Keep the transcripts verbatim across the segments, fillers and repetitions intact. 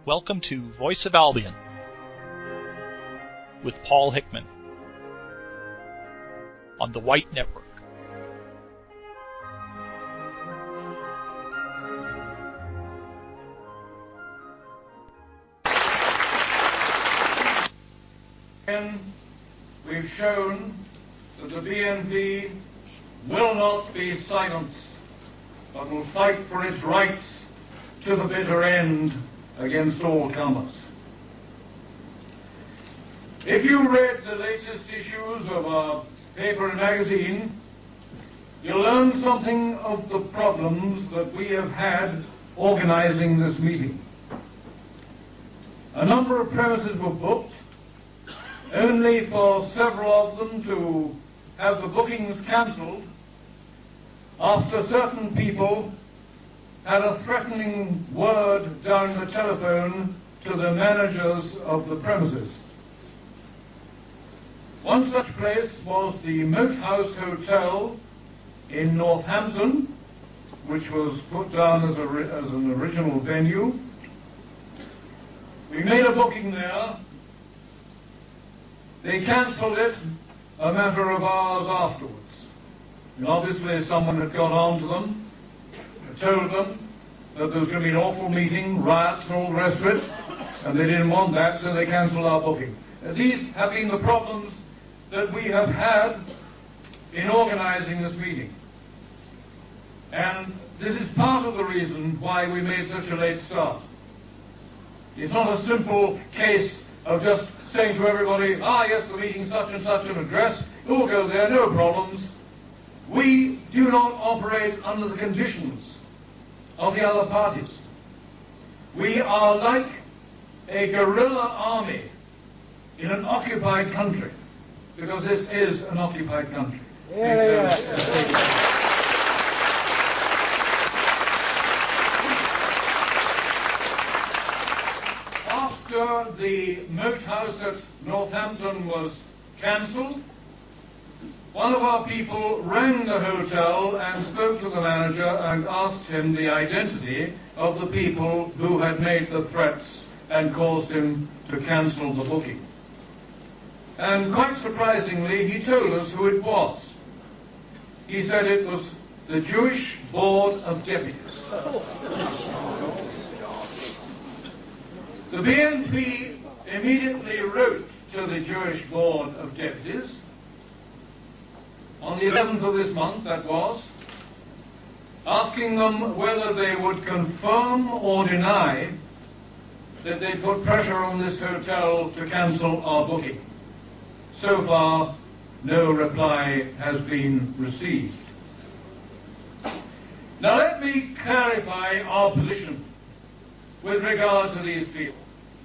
Welcome to Voice of Albion with Paul Hickman on the White Network. And we've shown that the B N P will not be silenced, but will fight for its rights to the bitter end against all comers. If you read the latest issues of our paper and magazine, you'll learn something of the problems that we have had organizing this meeting. A number of premises were booked, only for several of them to have the bookings cancelled after certain people had a threatening word down the telephone to the managers of the premises. One such place was the Moat House Hotel in Northampton, which was put down as, a, as an original venue. We made a booking there. They cancelled it a matter of hours afterwards. And obviously someone had got on to them, told them that there was going to be an awful meeting, riots and all the rest of it, and they didn't want that, so they cancelled our booking. Uh, these have been the problems that we have had in organising this meeting. And this is part of the reason why we made such a late start. It's not a simple case of just saying to everybody, ah yes, the meeting's such and such an address, you'll go there, no problems. We do not operate under the conditions of the other parties. We are like a guerrilla army in an occupied country, because this is an occupied country. Yeah, yeah. After the Moat House at Northampton was cancelled, one of our people rang the hotel and spoke to the manager and asked him the identity of the people who had made the threats and caused him to cancel the booking. And quite surprisingly, he told us who it was. He said it was the Jewish Board of Deputies. The B N P immediately wrote to the Jewish Board of Deputies on the eleventh of this month, that was, asking them whether they would confirm or deny that they put pressure on this hotel to cancel our booking. So far, no reply has been received. Now let me clarify our position with regard to these people.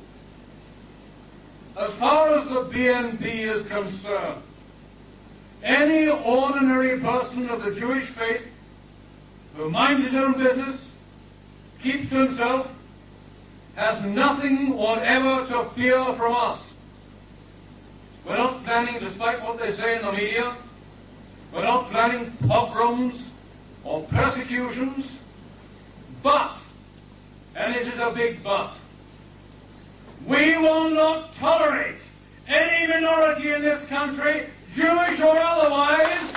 As far as the B N P is concerned, any ordinary person of the Jewish faith who minds his own business, keeps to himself, has nothing whatever to fear from us. We're not planning, despite what they say in the media, we're not planning pogroms or persecutions, but, and it is a big but, we will not tolerate any minority in this country, Jewish or otherwise,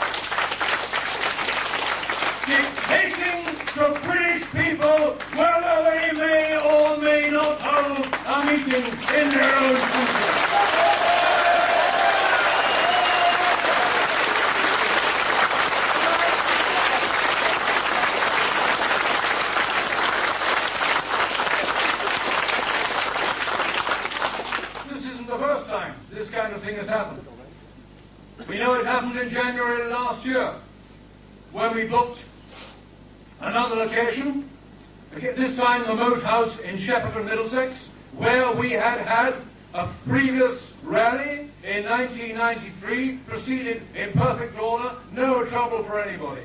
dictating to British people whether they may or may not hold a meeting in their own country. This isn't the first time this kind of thing has happened. We know it happened in January last year, when we booked another location, this time the Moat House in Shepperton, Middlesex, where we had had a previous rally in nineteen ninety-three, proceeded in perfect order, no trouble for anybody.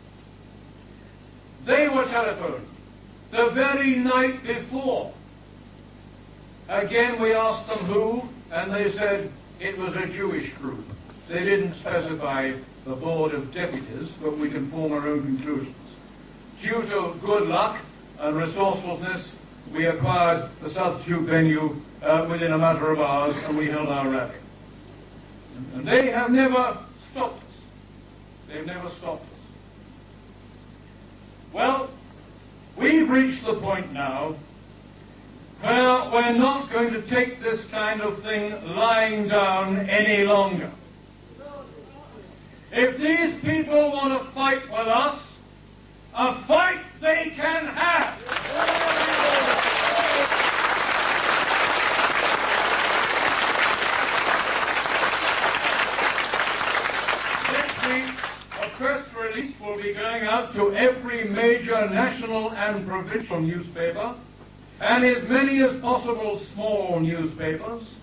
They were telephoned the very night before. Again, we asked them who, and they said it was a Jewish group. They didn't specify the Board of Deputies, but we can form our own conclusions. Due to good luck and resourcefulness, we acquired the substitute venue uh, within a matter of hours, and we held our rally. And, and they have never stopped us. They've never stopped us. Well, we've reached the point now where we're not going to take this kind of thing lying down any longer. If these people want to fight with us, a fight they can have. Next week, a press release will be going out to every major national and provincial newspaper, and as many as possible small newspapers,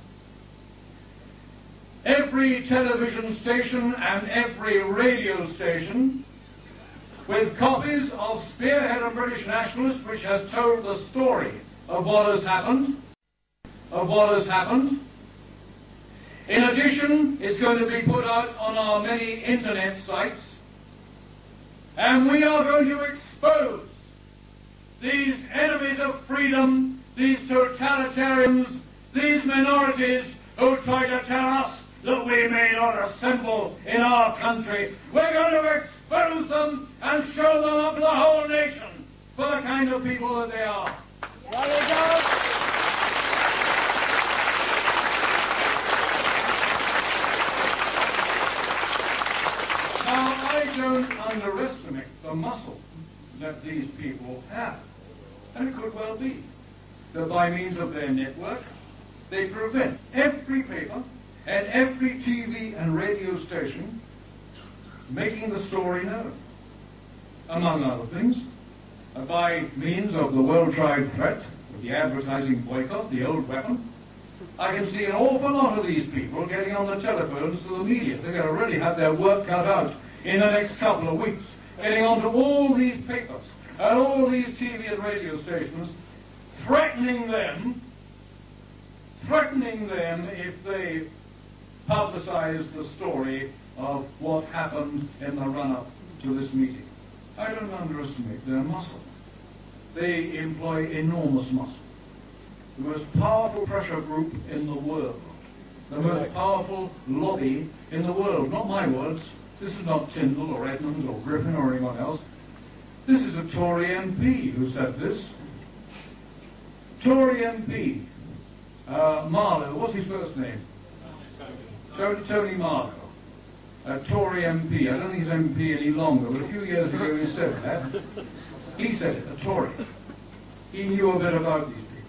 every television station and every radio station, with copies of Spearhead of British Nationalist, which has told the story of what has happened, of what has happened. In addition, it's going to be put out on our many internet sites, and we are going to expose these enemies of freedom, these totalitarians, these minorities who try to tell us that we may not assemble in our country. We're going to expose them and show them up to the whole nation for the kind of people that they are. There you go. Now, I don't underestimate the muscle that these people have. And it could well be that by means of their network, they prevent every paper and every T V and radio station making the story known. Among other things, uh, by means of the well-tried threat of the advertising boycott, the old weapon, I can see an awful lot of these people getting on the telephones to the media. They're going to really have their work cut out in the next couple of weeks, getting onto all these papers and all these T V and radio stations, threatening them, threatening them if they publicize the story of what happened in the run-up to this meeting. I don't underestimate their muscle. They employ enormous muscle. The most powerful pressure group in the world. The most powerful lobby in the world. Not my words. This is not Tyndall or Edmonds or Griffin or anyone else. This is a Tory M P who said this. Tory M P, uh, Marlowe, what's his first name? Tony, Tony Marlowe, a Tory M P. I don't think he's M P any longer, but a few years ago he said that. He said it, a Tory. He knew a bit about these people.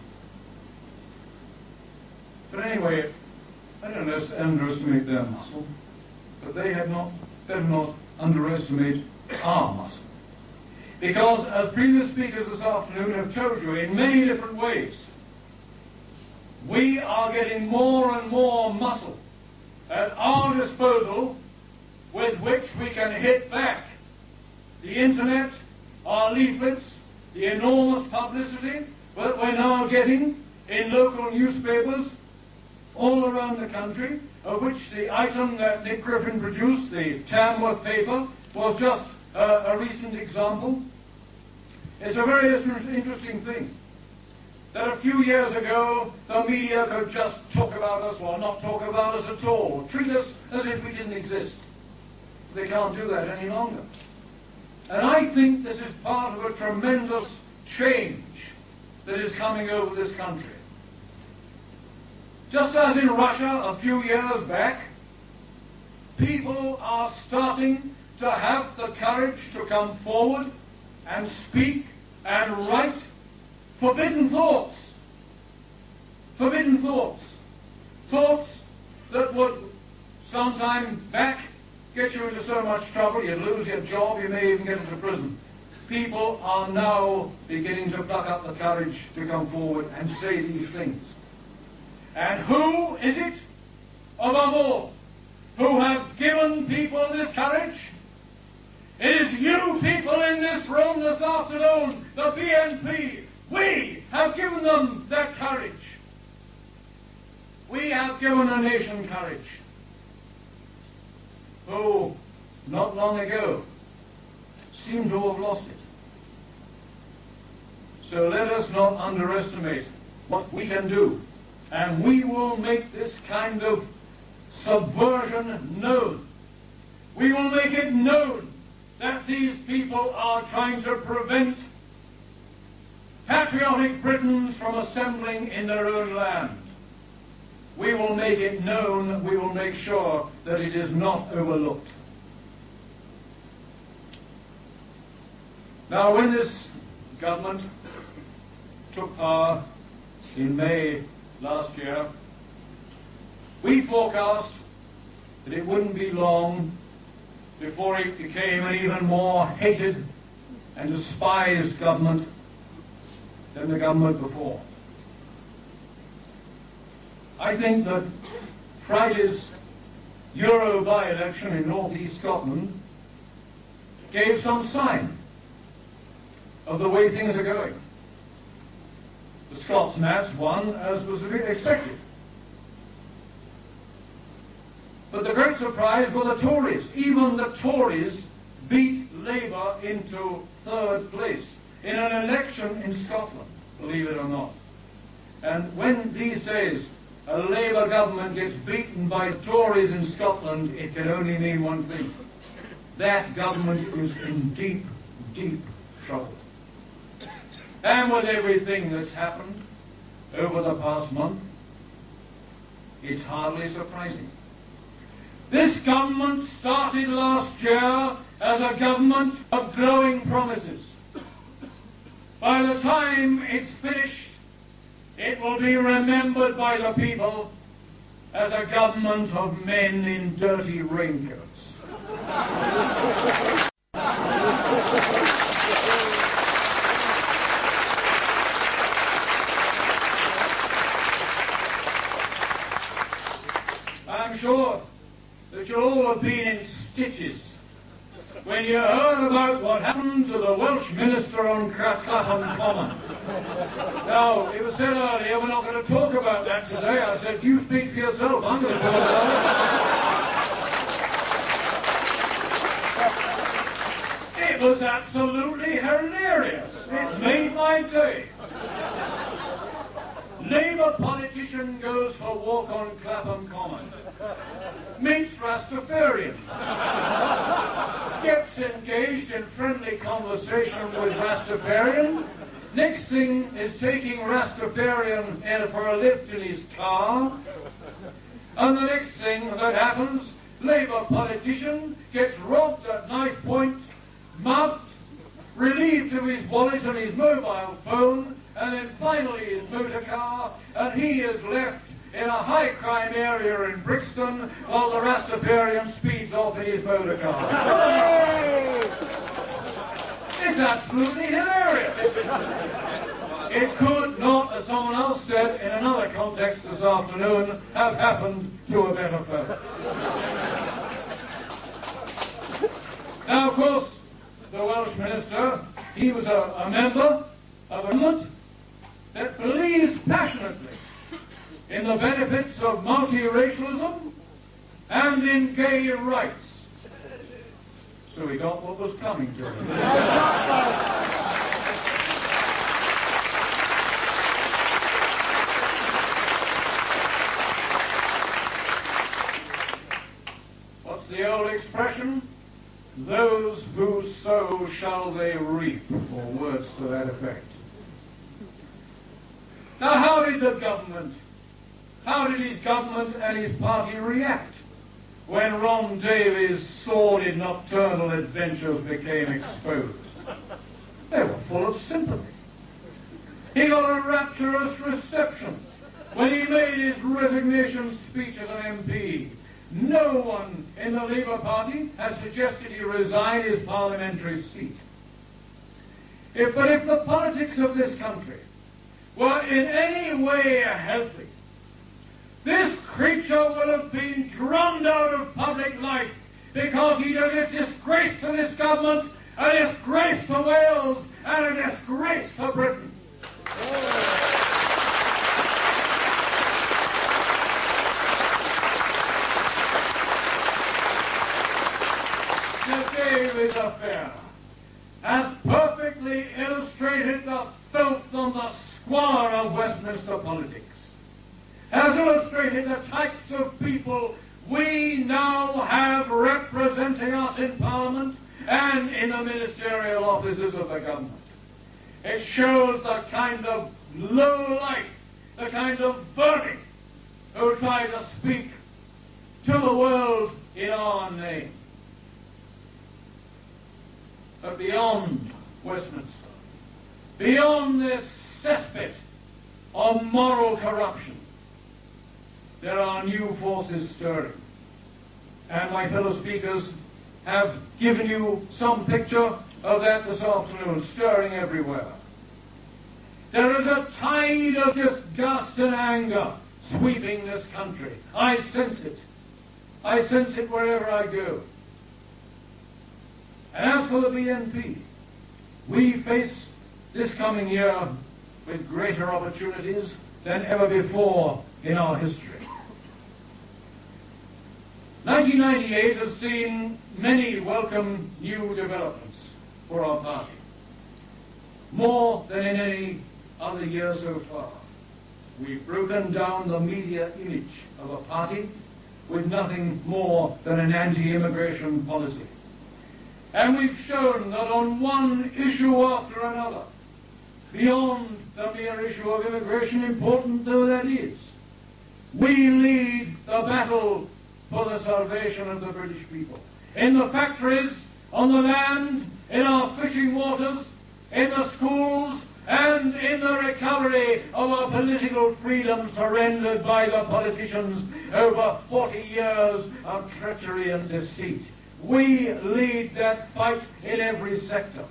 But anyway, I don't underestimate their muscle, but they have not, better not underestimate our muscle. Because, as previous speakers this afternoon have told you in many different ways, we are getting more and more muscle at our disposal with which we can hit back. The internet, our leaflets, the enormous publicity that we're now getting in local newspapers all around the country, of which the item that Nick Griffin produced, the Tamworth paper, was just uh, a recent example. It's a very interesting thing that a few years ago the media could just talk about us or not talk about us at all, treat us as if we didn't exist. They can't do that any longer. And I think this is part of a tremendous change that is coming over this country. Just as in Russia a few years back, people are starting to have the courage to come forward and speak and write forbidden thoughts. Forbidden thoughts. Thoughts that would sometime back get you into so much trouble, you'd lose your job, you may even get into prison. People are now beginning to pluck up the courage to come forward and say these things. And who is it, above all, who have given people this courage? It is you people in this room this afternoon, the B N P. We have given them that courage. We have given a nation courage, who, not long ago, seemed to have lost it. So let us not underestimate what we can do. And we will make this kind of subversion known. We will make it known that these people are trying to prevent patriotic Britons from assembling in their own land. We will make it known, we will make sure that it is not overlooked. Now, when this government took power in May last year, we forecast that it wouldn't be long before it became an even more hated and despised government than the government before. I think that Friday's Euro by-election in North East Scotland gave some sign of the way things are going. The Scots Nats won as was expected. But the great surprise were the Tories. Even the Tories beat Labour into third place in an election in Scotland, believe it or not. And when these days a Labour government gets beaten by Tories in Scotland, it can only mean one thing. That government is in deep, deep trouble. And with everything that's happened over the past month, it's hardly surprising. This government started last year as a government of glowing promises. By the time it's finished, it will be remembered by the people as a government of men in dirty raincoats. I'm sure that you all have been in stitches when you heard about what happened to the Welsh minister on Clapham Common. Now, it was said earlier, we're not going to talk about that today. I said, you speak for yourself. I'm going to talk about it. It was absolutely hilarious. It made my day. Labour politician goes for walk on Clapham Common. Meets Rastafarian. Gets engaged in friendly conversation with Rastafarian. Next thing is taking Rastafarian in for a lift in his car. And the next thing that happens, Labour politician gets robbed at knife point, mugged, relieved of his wallet and his mobile phone, and then finally his motor car, and he is left in a high-crime area in Brixton while the Rastafarian speeds off in his motor car. It's absolutely hilarious. It could not, as someone else said in another context this afternoon, have happened to a better fellow. Now, of course, the Welsh minister, he was a, a member of a government that believes passionately in the benefits of multiracialism and in gay rights. So he got what was coming to him. What's the old expression? Those who sow shall they reap, or words to that effect. Now, how did the government, how did his government and his party react when Ron Davies' sordid nocturnal adventures became exposed? They were full of sympathy. He got a rapturous reception when he made his resignation speech as an M P. No one in the Labour Party has suggested he resign his parliamentary seat. If, but if the politics of this country were in any way healthy, this creature would have been drummed out of public life because he is a disgrace to this government, a disgrace to Wales, and a disgrace to Britain. The Davies affair has perfectly illustrated the filth and the squalor of Westminster politics, has illustrated the types of people we now have representing us in Parliament and in the ministerial offices of the government. It shows the kind of low life, the kind of vermin who try to speak to the world in our name. But beyond Westminster, beyond this cesspit of moral corruption, there are new forces stirring. And my fellow speakers have given you some picture of that this afternoon, stirring everywhere. There is a tide of disgust and anger sweeping this country. I sense it. I sense it wherever I go. And as for the B N P, we face this coming year with greater opportunities than ever before in our history. nineteen ninety-eight has seen many welcome new developments for our party, more than in any other year so far. We've broken down the media image of a party with nothing more than an anti-immigration policy. And we've shown that on one issue after another, beyond the mere issue of immigration, important though that is, we lead the battle for the salvation of the British people. In the factories, on the land, in our fishing waters, in the schools, and in the recovery of our political freedom surrendered by the politicians over forty years of treachery and deceit. We lead that fight in every sector.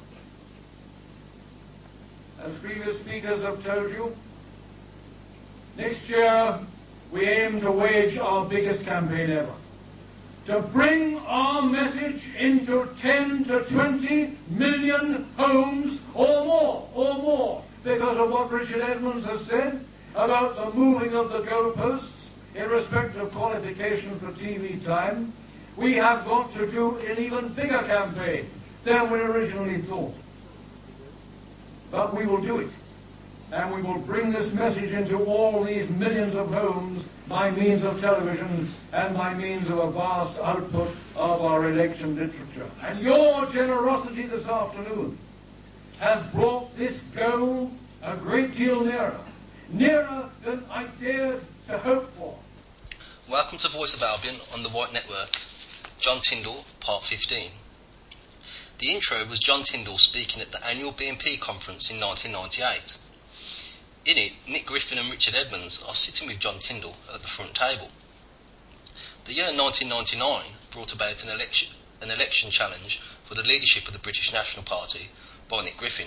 As previous speakers have told you, next year we aim to wage our biggest campaign ever, to bring our message into ten to twenty million homes or more, or more, because of what Richard Edmonds has said about the moving of the goalposts in respect of qualification for T V time. We have got to do an even bigger campaign than we originally thought. But we will do it. And we will bring this message into all these millions of homes by means of television and by means of a vast output of our election literature. And your generosity this afternoon has brought this goal a great deal nearer, nearer than I dared to hope for. Welcome to Voice of Albion on the White Network. John Tyndall, Part fifteen. The intro was John Tyndall speaking at the annual B N P conference in nineteen ninety-eight. In it, Nick Griffin and Richard Edmonds are sitting with John Tyndall at the front table. The year nineteen ninety-nine brought about an election, an election challenge for the leadership of the British National Party by Nick Griffin.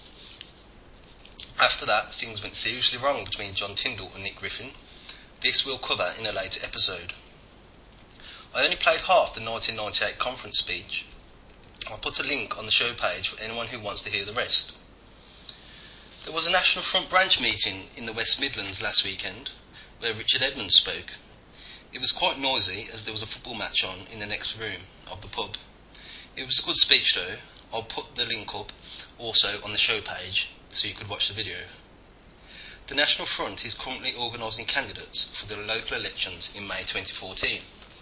After that, things went seriously wrong between John Tyndall and Nick Griffin. This we'll cover in a later episode. I only played half the nineteen ninety-eight conference speech. I'll put a link on the show page for anyone who wants to hear the rest. There was a National Front branch meeting in the West Midlands last weekend where Richard Edmonds spoke. It was quite noisy as there was a football match on in the next room of the pub. It was a good speech though. I'll put the link up also on the show page so you could watch the video. The National Front is currently organising candidates for the local elections in May twenty fourteen.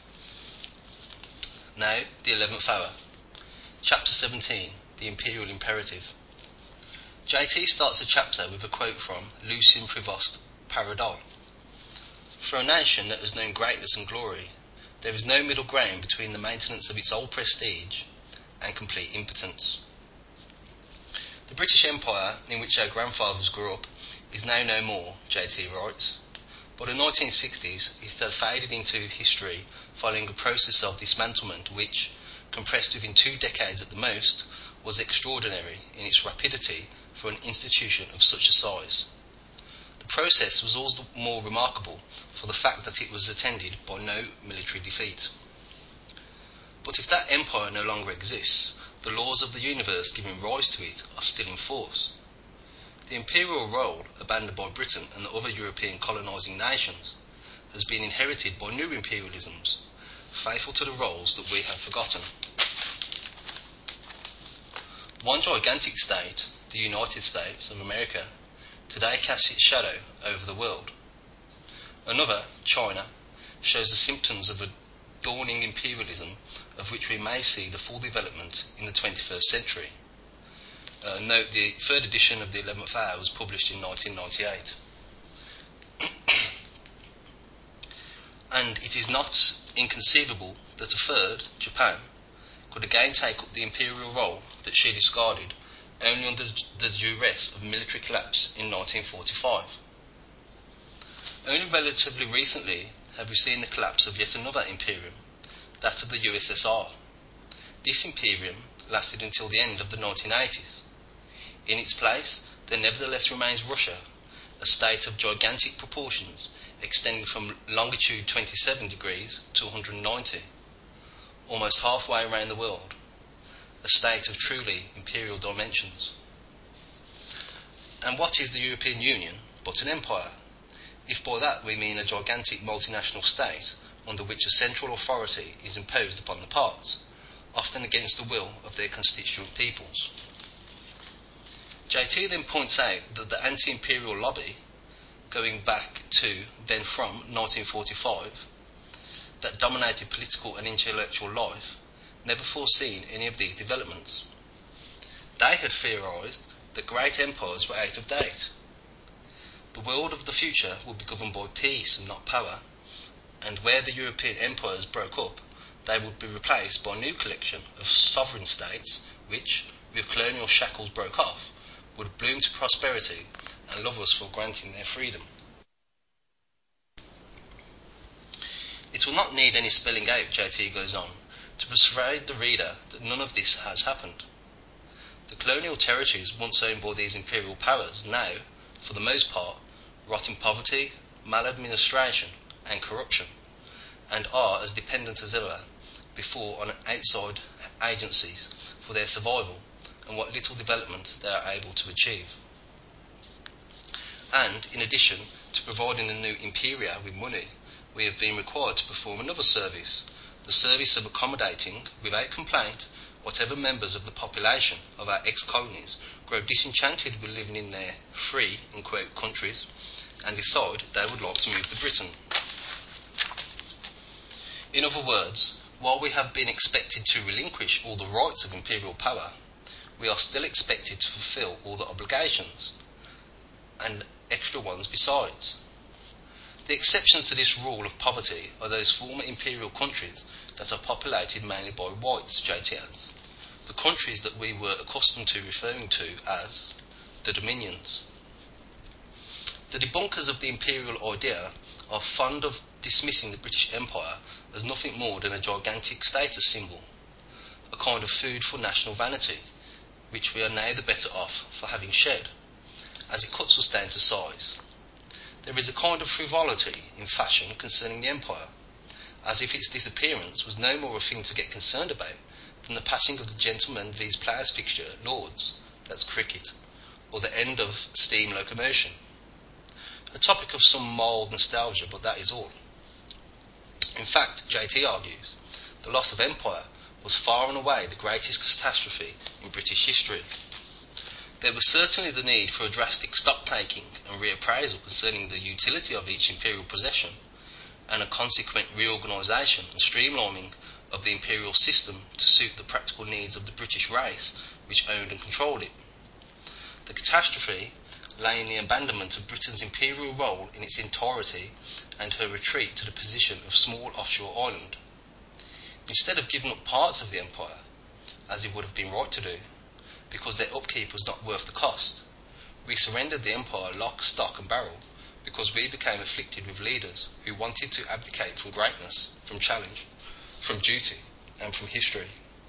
Now, the eleventh hour. Chapter seventeen, The Imperial Imperative. J T starts the chapter with a quote from Lucien Prévost Paradol. For a nation that has known greatness and glory, there is no middle ground between the maintenance of its old prestige and complete impotence. The British Empire, in which our grandfathers grew up, is now no more, J T writes. By the nineteen sixties, it had faded into history following a process of dismantlement which, compressed within two decades at the most, was extraordinary in its rapidity for an institution of such a size. The process was all the more remarkable for the fact that it was attended by no military defeat. But if that empire no longer exists, the laws of the universe giving rise to it are still in force. The imperial role abandoned by Britain and the other European colonising nations has been inherited by new imperialisms, faithful to the roles that we have forgotten. One gigantic state, the United States of America, today casts its shadow over the world. Another, China, shows the symptoms of a dawning imperialism of which we may see the full development in the twenty-first century. Uh, note the third edition of the eleventh hour was published in nineteen ninety-eight. And it is not inconceivable that a third, Japan, could again take up the imperial role that she discarded only under the duress of military collapse in nineteen forty-five. Only relatively recently have we seen the collapse of yet another imperium, that of the U S S R. This imperium lasted until the end of the nineteen eighties. In its place, there nevertheless remains Russia, a state of gigantic proportions, extending from longitude twenty-seven degrees to one hundred ninety, almost halfway around the world, a state of truly imperial dimensions. And what is the European Union but an empire? If by that we mean a gigantic multinational state under which a central authority is imposed upon the parts, often against the will of their constituent peoples. J T then points out that the anti-imperial lobby, going back to, then from, nineteen forty-five, that dominated political and intellectual life, never foreseen any of these developments. They had theorised that great empires were out of date. The world of the future would be governed by peace and not power, and where the European empires broke up, they would be replaced by a new collection of sovereign states which, with colonial shackles broke off, would bloom to prosperity and love us for granting their freedom. It will not need any spelling out, J T goes on, to persuade the reader that none of this has happened. The colonial territories once owned by these imperial powers now, for the most part, rot in poverty, maladministration and corruption, and are as dependent as ever before on outside agencies for their survival and what little development they are able to achieve. And, in addition to providing the new imperia with money, we have been required to perform another service, the service of accommodating, without complaint, whatever members of the population of our ex-colonies grow disenchanted with living in their free, in quote, countries, and decide they would like to move to Britain. In other words, while we have been expected to relinquish all the rights of imperial power, we are still expected to fulfil all the obligations, and extra ones besides. The exceptions to this rule of poverty are those former imperial countries that are populated mainly by whites, J T adds, the countries that we were accustomed to referring to as the dominions. The debunkers of the imperial idea are fond of dismissing the British Empire as nothing more than a gigantic status symbol, a kind of food for national vanity, which we are now the better off for having shed, as it cuts us down to size. There is a kind of frivolity in fashion concerning the empire, as if its disappearance was no more a thing to get concerned about than the passing of the gentleman v's players fixture at Lord's, that's cricket, or the end of steam locomotion. A topic of some mild nostalgia, but that is all. In fact, J T argues, the loss of empire was far and away the greatest catastrophe in British history. There was certainly the need for a drastic stock-taking and reappraisal concerning the utility of each imperial possession, and a consequent reorganisation and streamlining of the imperial system to suit the practical needs of the British race which owned and controlled it. The catastrophe lay in the abandonment of Britain's imperial role in its entirety and her retreat to the position of small offshore island. Instead of giving up parts of the empire, as it would have been right to do, because their upkeep was not worth the cost, we surrendered the empire lock, stock and barrel because we became afflicted with leaders who wanted to abdicate from greatness, from challenge, from duty and from history.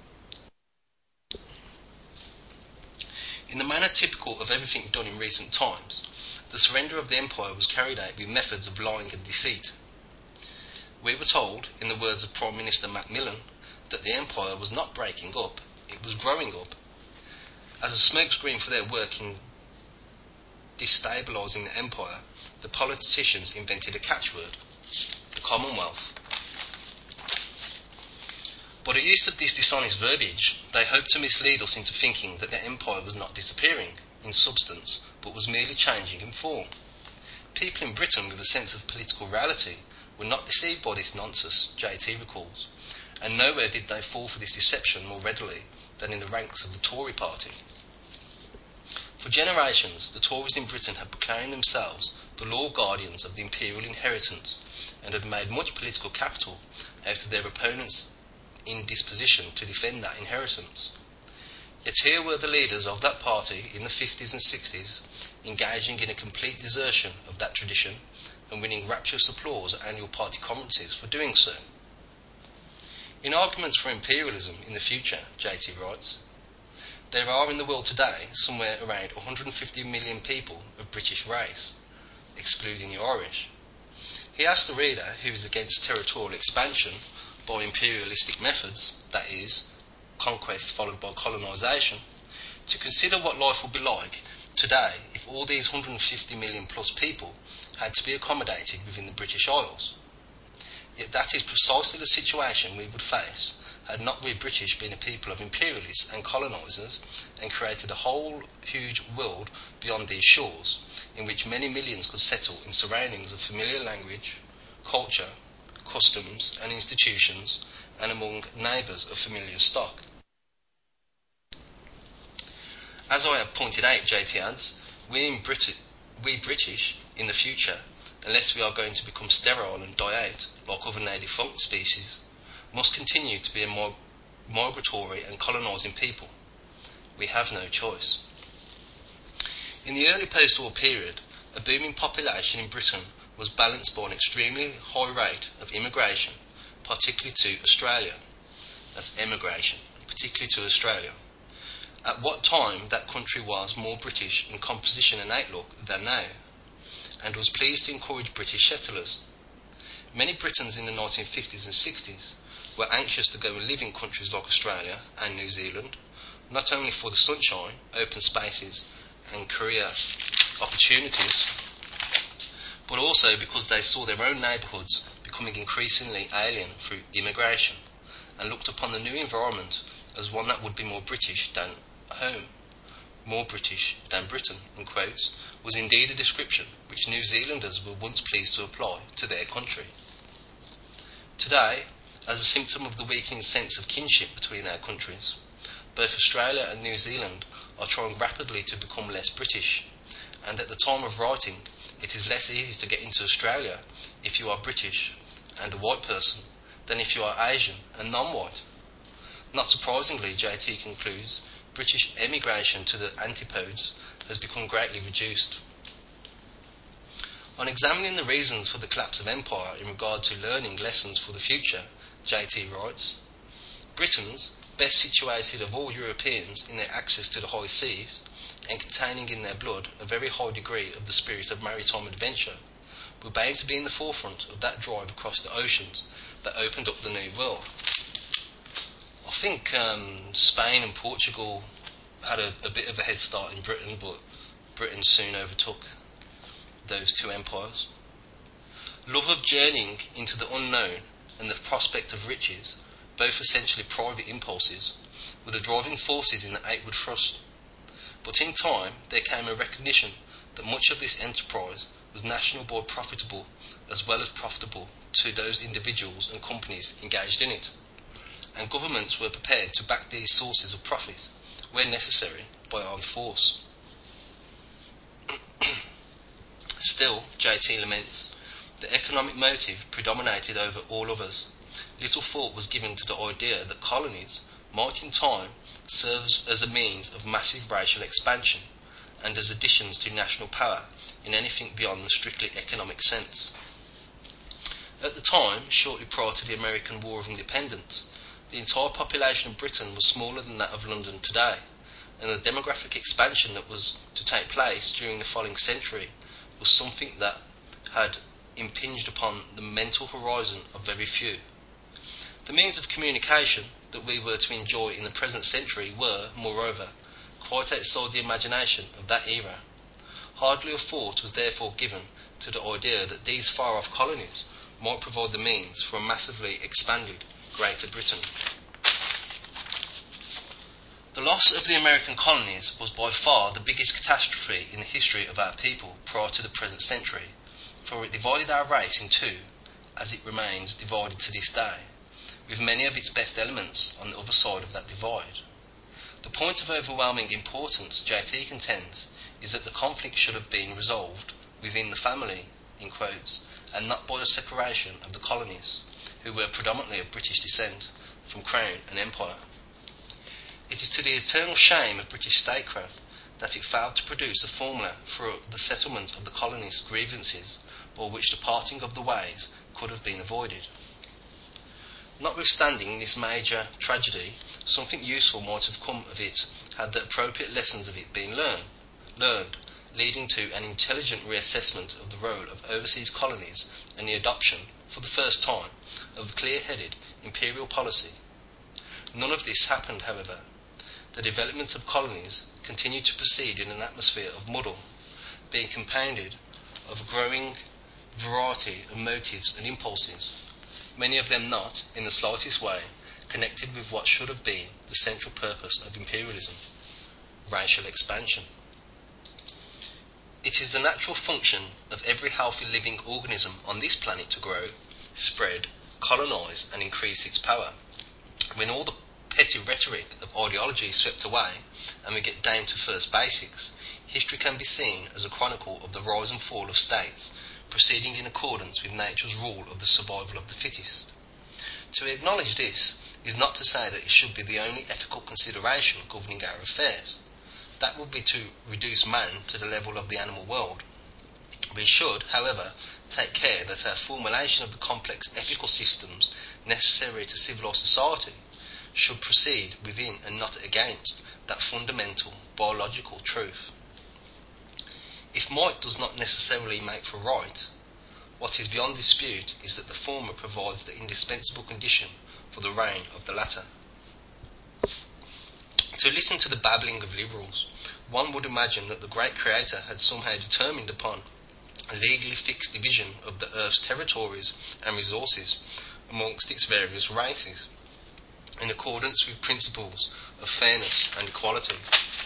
In the manner typical of everything done in recent times, the surrender of the empire was carried out with methods of lying and deceit. We were told, in the words of Prime Minister Macmillan, that the empire was not breaking up, it was growing up. As a smokescreen for their work in destabilising the empire, the politicians invented a catchword, the Commonwealth. By the use of this dishonest verbiage, they hoped to mislead us into thinking that the empire was not disappearing, in substance, but was merely changing in form. People in Britain with a sense of political reality were not deceived by this nonsense, J T recalls, and nowhere did they fall for this deception more readily than in the ranks of the Tory party. For generations, the Tories in Britain had proclaimed themselves the law guardians of the imperial inheritance and had made much political capital out of their opponents' indisposition to defend that inheritance. Yet here were the leaders of that party in the fifties and sixties engaging in a complete desertion of that tradition and winning rapturous applause at annual party conferences for doing so. In arguments for imperialism in the future, J T writes, there are in the world today somewhere around one hundred fifty million people of British race, excluding the Irish. He asks the reader who is against territorial expansion by imperialistic methods, that is, conquest followed by colonisation, to consider what life would be like today if all these one hundred fifty million plus people had to be accommodated within the British Isles. Yet that is precisely the situation we would face had not we British been a people of imperialists and colonisers and created a whole huge world beyond these shores in which many millions could settle in surroundings of familiar language, culture, customs and institutions and among neighbours of familiar stock. As I have pointed out, J T adds, we, in Brit- we British in the future, unless we are going to become sterile and die out like other now defunct species, must continue to be a more migratory and colonising people. We have no choice. In the early post-war period, a booming population in Britain was balanced by an extremely high rate of immigration, particularly to Australia. That's emigration, particularly to Australia. At what time that country was more British in composition and outlook than now, and was pleased to encourage British settlers. Many Britons in the nineteen fifties and sixties were anxious to go and live in countries like Australia and New Zealand, not only for the sunshine, open spaces and career opportunities, but also because they saw their own neighbourhoods becoming increasingly alien through immigration and looked upon the new environment as one that would be more British than home. More British than Britain, in quotes, was indeed a description which New Zealanders were once pleased to apply to their country. Today, as a symptom of the weakening sense of kinship between our countries, both Australia and New Zealand are trying rapidly to become less British, and at the time of writing, it is less easy to get into Australia if you are British and a white person than if you are Asian and non-white. Not surprisingly, J T concludes, British emigration to the antipodes has become greatly reduced. On examining the reasons for the collapse of empire in regard to learning lessons for the future, J T writes, Britons, best situated of all Europeans in their access to the high seas, and containing in their blood a very high degree of the spirit of maritime adventure, were bound to be in the forefront of that drive across the oceans that opened up the New World. I think um, Spain and Portugal had a, a bit of a head start in Britain, but Britain soon overtook those two empires. Love of journeying into the unknown and the prospect of riches, both essentially private impulses, were the driving forces in the outward thrust. But in time there came a recognition that much of this enterprise was national by profitable as well as profitable to those individuals and companies engaged in it, and governments were prepared to back these sources of profit, where necessary, by armed force. Still, J T laments, the economic motive predominated over all others. Little thought was given to the idea that colonies might in time serve as a means of massive racial expansion and as additions to national power in anything beyond the strictly economic sense. At the time, shortly prior to the American War of Independence, the entire population of Britain was smaller than that of London today, and the demographic expansion that was to take place during the following century was something that had impinged upon the mental horizon of very few. The means of communication that we were to enjoy in the present century were, moreover, quite outside the imagination of that era. Hardly a thought was therefore given to the idea that these far-off colonies might provide the means for a massively expanded Greater Britain. The loss of the American colonies was by far the biggest catastrophe in the history of our people prior to the present century, for it divided our race in two, as it remains divided to this day, with many of its best elements on the other side of that divide. The point of overwhelming importance, J T contends, is that the conflict should have been resolved within the family, in quotes, and not by a separation of the colonies, who were predominantly of British descent, from Crown and Empire. It is to the eternal shame of British statecraft that it failed to produce a formula for the settlement of the colonies' grievances, by which the parting of the ways could have been avoided. Notwithstanding this major tragedy, something useful might have come of it had the appropriate lessons of it been learned, learned, leading to an intelligent reassessment of the role of overseas colonies and the adoption, for the first time, of a clear-headed imperial policy. None of this happened, however. The development of colonies continued to proceed in an atmosphere of muddle, being compounded of a growing variety of motives and impulses, many of them not, in the slightest way, connected with what should have been the central purpose of imperialism: racial expansion. It is the natural function of every healthy living organism on this planet to grow, spread, colonise and increase its power. When all the petty rhetoric of ideology is swept away and we get down to first basics, history can be seen as a chronicle of the rise and fall of states, proceeding in accordance with nature's rule of the survival of the fittest. To acknowledge this is not to say that it should be the only ethical consideration governing our affairs. That would be to reduce man to the level of the animal world. We should, however, take care that our formulation of the complex ethical systems necessary to civilised society should proceed within and not against that fundamental biological truth. If might does not necessarily make for right, what is beyond dispute is that the former provides the indispensable condition for the reign of the latter. To listen to the babbling of liberals, one would imagine that the great Creator had somehow determined upon a legally fixed division of the earth's territories and resources amongst its various races, in accordance with principles of fairness and equality,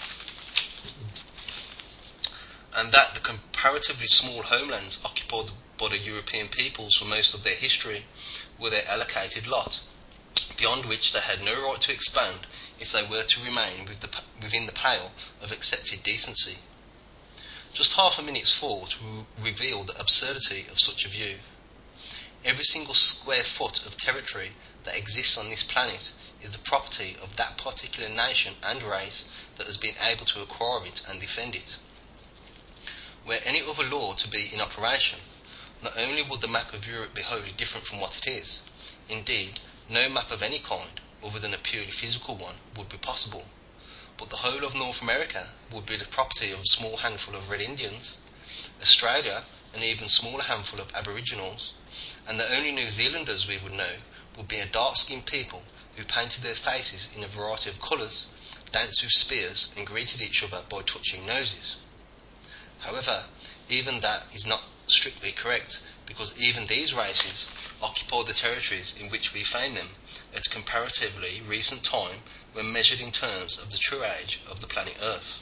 and that the comparatively small homelands occupied by the European peoples for most of their history were their allocated lot, beyond which they had no right to expand if they were to remain with the, within the pale of accepted decency. Just half a minute's thought will reveal the absurdity of such a view. Every single square foot of territory that exists on this planet is the property of that particular nation and race that has been able to acquire it and defend it. Were any other law to be in operation, not only would the map of Europe be wholly different from what it is, indeed, no map of any kind, other than a purely physical one, would be possible, but the whole of North America would be the property of a small handful of Red Indians, Australia an even smaller handful of Aboriginals, and the only New Zealanders we would know would be a dark-skinned people who painted their faces in a variety of colours, danced with spears and greeted each other by touching noses. However, even that is not strictly correct, because even these races occupied the territories in which we find them at a comparatively recent time when measured in terms of the true age of the planet Earth.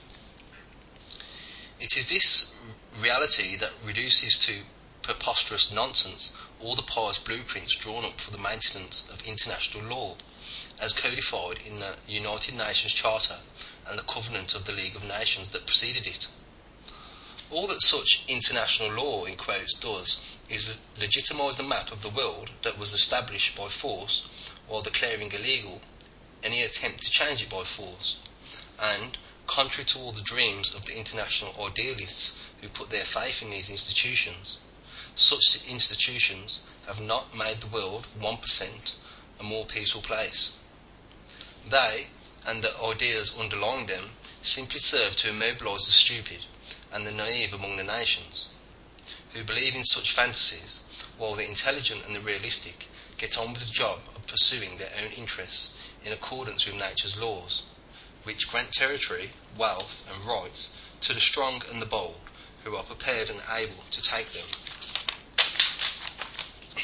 It is this reality that reduces to preposterous nonsense all the pious blueprints drawn up for the maintenance of international law, as codified in the United Nations Charter and the Covenant of the League of Nations that preceded it. All that such international law, in quotes, does is legitimise the map of the world that was established by force, while declaring illegal any attempt to change it by force, and, contrary to all the dreams of the international idealists who put their faith in these institutions, such institutions have not made the world one percent a more peaceful place. They, and the ideas underlying them, simply serve to immobilise the stupid and the naive among the nations, who believe in such fantasies, while the intelligent and the realistic get on with the job of pursuing their own interests in accordance with nature's laws, which grant territory, wealth and rights to the strong and the bold, who are prepared and able to take them.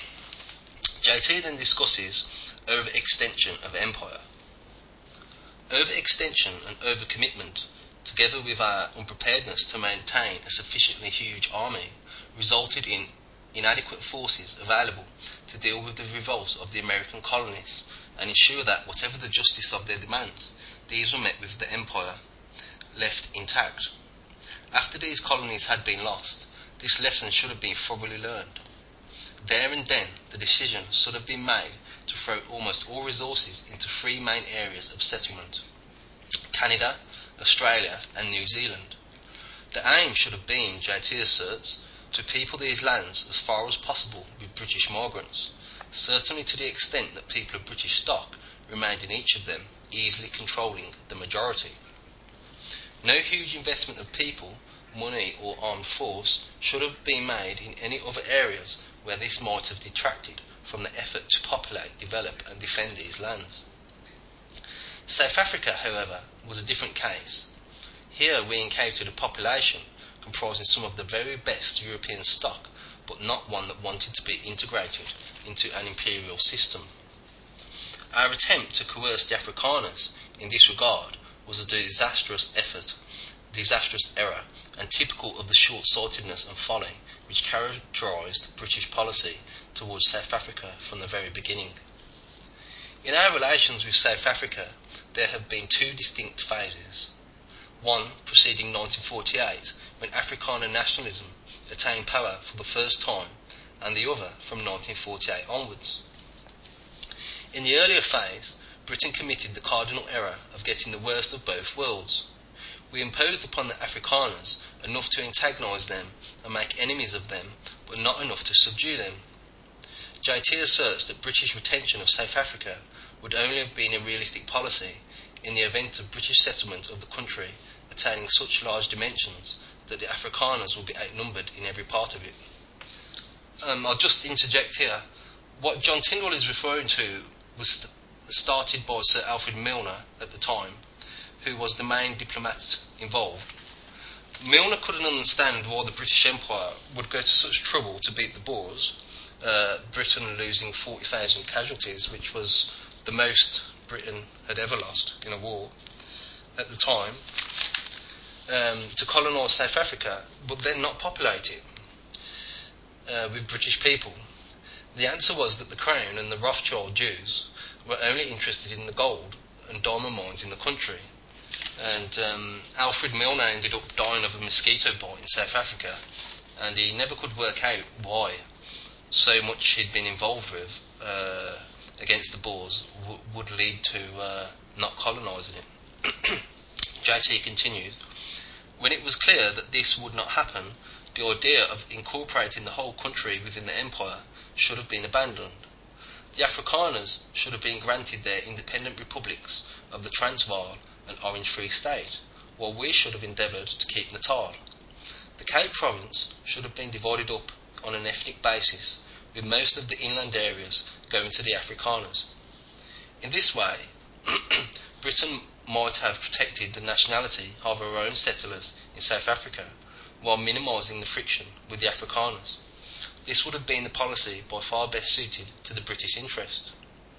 J T then discusses over-extension of empire. Overextension and overcommitment, together with our unpreparedness to maintain a sufficiently huge army, resulted in inadequate forces available to deal with the revolt of the American colonists and ensure that, whatever the justice of their demands, these were met with the empire left intact. After these colonies had been lost, this lesson should have been thoroughly learned. There and then, the decision should have been made to throw almost all resources into three main areas of settlement: Canada, Australia and New Zealand. The aim should have been, J T asserts, to people these lands as far as possible with British migrants, certainly to the extent that people of British stock remained in each of them, easily controlling the majority. No huge investment of people, money or armed force should have been made in any other areas where this might have detracted from the effort to populate, develop and defend these lands. South Africa, however, was a different case. Here we encountered a population comprising some of the very best European stock, but not one that wanted to be integrated into an imperial system. Our attempt to coerce the Afrikaners in this regard was a disastrous effort, disastrous error, and typical of the short-sightedness and folly which characterised British policy towards South Africa from the very beginning. In our relations with South Africa, there have been two distinct phases. One preceding nineteen forty-eight, when Afrikaner nationalism attained power for the first time, and the other from nineteen forty-eight onwards. In the earlier phase, Britain committed the cardinal error of getting the worst of both worlds. We imposed upon the Afrikaners enough to antagonise them and make enemies of them, but not enough to subdue them. J T asserts that British retention of South Africa would only have been a realistic policy in the event of British settlement of the country attaining such large dimensions that the Afrikaners will be outnumbered in every part of it. Um, I'll just interject here. What John Tyndall is referring to was st- started by Sir Alfred Milner at the time, who was the main diplomat involved. Milner couldn't understand why the British Empire would go to such trouble to beat the Boers, uh, Britain losing forty thousand casualties, which was the most Britain had ever lost in a war at the time, um, to colonise South Africa, but then not populate it uh, with British people. The answer was that the Crown and the Rothschild Jews were only interested in the gold and diamond mines in the country, and um, Alfred Milner ended up dying of a mosquito bite in South Africa, and he never could work out why so much he'd been involved with uh, against the Boers w- would lead to uh, not colonising it. J T continued, when it was clear that this would not happen, the idea of incorporating the whole country within the empire should have been abandoned. The Afrikaners should have been granted their independent republics of the Transvaal and Orange Free State, while we should have endeavoured to keep Natal. The Cape Province should have been divided up on an ethnic basis, with most of the inland areas going to the Afrikaners. In this way, Britain might have protected the nationality of her own settlers in South Africa, while minimising the friction with the Afrikaners. This would have been the policy by far best suited to the British interest.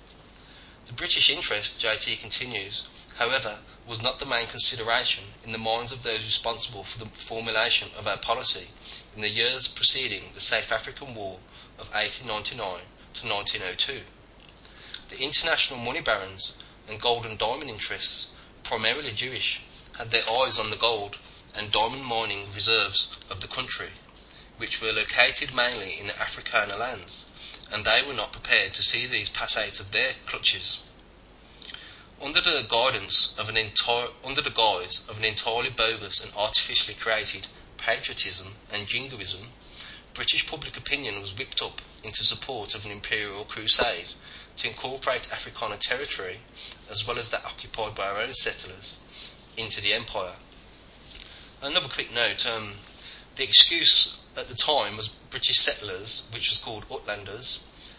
The British interest, J T continues, however, was not the main consideration in the minds of those responsible for the formulation of our policy in the years preceding the South African War of eighteen ninety-nine to nineteen oh two. The international money barons and gold and diamond interests, primarily Jewish, had their eyes on the gold and diamond mining reserves of the country, which were located mainly in the Afrikaner lands, and they were not prepared to see these pass out of their clutches. Under the guidance of an entire, under the guise of an entirely bogus and artificially created patriotism and jingoism, British public opinion was whipped up into support of an imperial crusade to incorporate Afrikaner territory, as well as that occupied by our own settlers, into the empire. Another quick note, um, the excuse at the time was British settlers, which was called Uitlanders,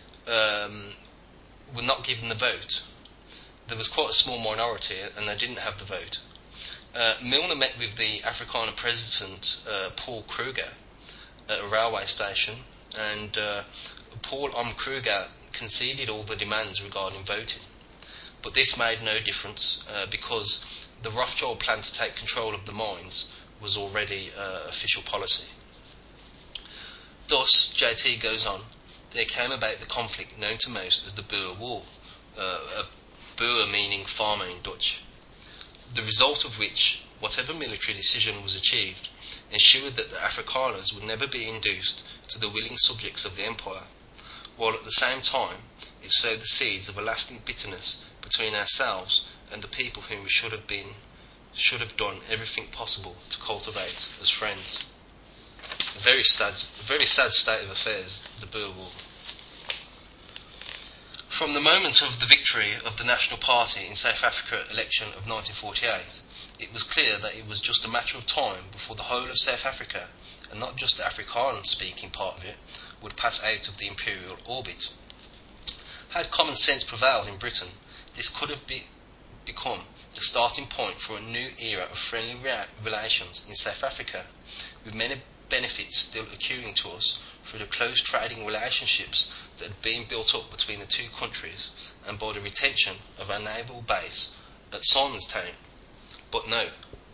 um, were not given the vote. There was quite a small minority and they didn't have the vote. Uh, Milner met with the Afrikaner president, uh, Paul Kruger, at a railway station, and uh, Paul Om Kruger conceded all the demands regarding voting. but this made no difference uh, because the Rothschild plan to take control of the mines was already uh, official policy. Thus, J T goes on, there came about the conflict known to most as the Boer War, uh, a Boer meaning farmer in Dutch, the result of which, whatever military decision was achieved, ensured that the Afrikaners would never be induced to the willing subjects of the empire, while at the same time it sowed the seeds of a lasting bitterness between ourselves and the people whom we should have been, should have done everything possible to cultivate as friends. A very sad, very sad state of affairs, the Boer War. From the moment of the victory of the National Party in South Africa election of nineteen forty-eight, it was clear that it was just a matter of time before the whole of South Africa, and not just the Afrikaans-speaking part of it, would pass out of the imperial orbit. Had common sense prevailed in Britain, this could have be, become the starting point for a new era of friendly rea- relations in South Africa, with many benefits still accruing to us through the close trading relationships that had been built up between the two countries and by the retention of our naval base at Simonstown. But no.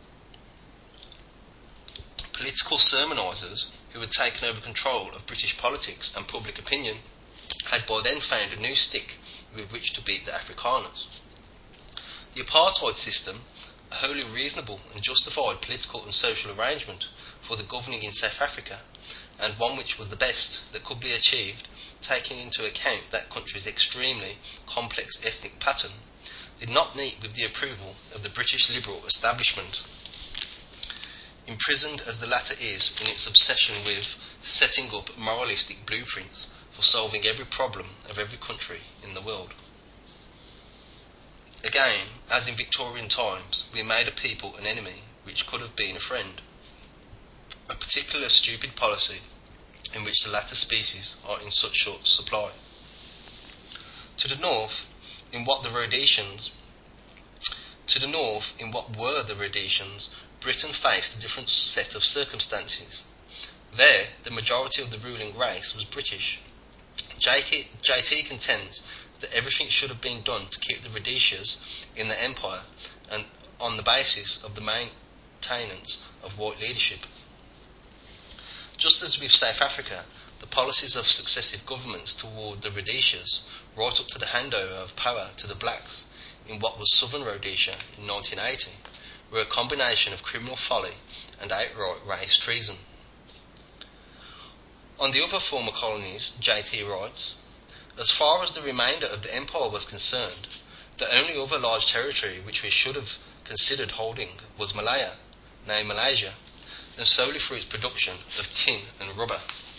Political sermonisers who had taken over control of British politics and public opinion had by then found a new stick with which to beat the Afrikaners. The apartheid system, a wholly reasonable and justified political and social arrangement for the governing in South Africa, and one which was the best that could be achieved, taking into account that country's extremely complex ethnic pattern, did not meet with the approval of the British liberal establishment. Imprisoned as the latter is in its obsession with setting up moralistic blueprints for solving every problem of every country in the world. Again, as in Victorian times, we made a people an enemy which could have been a friend. A particular stupid policy in which the latter species are in such short supply. To the north, in what the Rhodesians, to the north, in what were the Rhodesians, Britain faced a different set of circumstances. There, the majority of the ruling race was British. J T contends that everything should have been done to keep the Rhodesians in the empire, and on the basis of the maintenance of white leadership. Just as with South Africa, the policies of successive governments toward the Rhodesians, right up to the handover of power to the blacks in what was Southern Rhodesia in nineteen eighty, were a combination of criminal folly and outright race treason. On the other former colonies, J T writes, as far as the remainder of the empire was concerned, the only other large territory which we should have considered holding was Malaya, now Malaysia, and solely for its production of tin and rubber.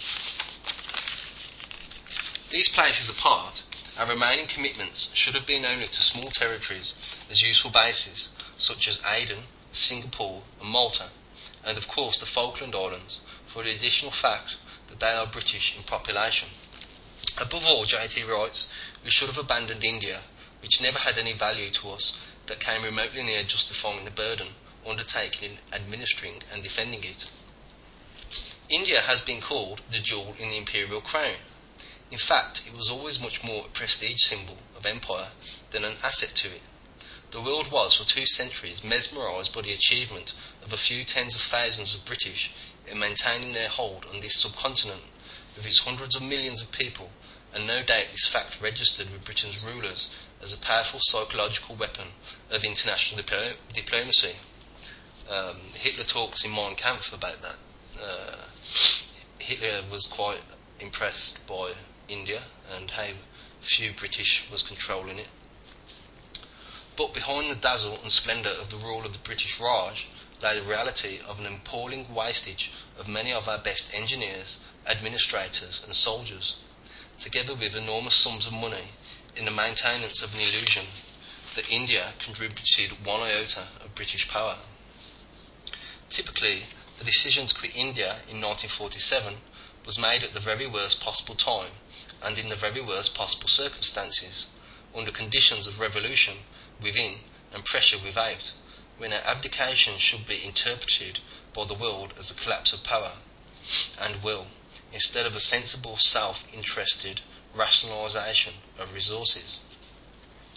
These places apart, our remaining commitments should have been only to small territories as useful bases, such as Aden, Singapore and Malta, and of course the Falkland Islands, for the additional fact that they are British in population. Above all, J T writes, we should have abandoned India, which never had any value to us that came remotely near justifying the burden undertaken in administering and defending it. India has been called the jewel in the imperial crown. In fact, it was always much more a prestige symbol of empire than an asset to it. The world was for two centuries mesmerised by the achievement of a few tens of thousands of British in maintaining their hold on this subcontinent with its hundreds of millions of people, and no doubt this fact registered with Britain's rulers as a powerful psychological weapon of international diplo- diplomacy. Um, Hitler talks in Mein Kampf about that. Uh, Hitler was quite impressed by India and how few British was controlling it. But behind the dazzle and splendour of the rule of the British Raj lay the reality of an appalling wastage of many of our best engineers, administrators and soldiers, together with enormous sums of money in the maintenance of an illusion that India contributed one iota of British power. Typically, the decision to quit India in nineteen forty-seven was made at the very worst possible time and in the very worst possible circumstances, under conditions of revolution within and pressure without, when our abdication should be interpreted by the world as a collapse of power and will, instead of a sensible self-interested rationalisation of resources.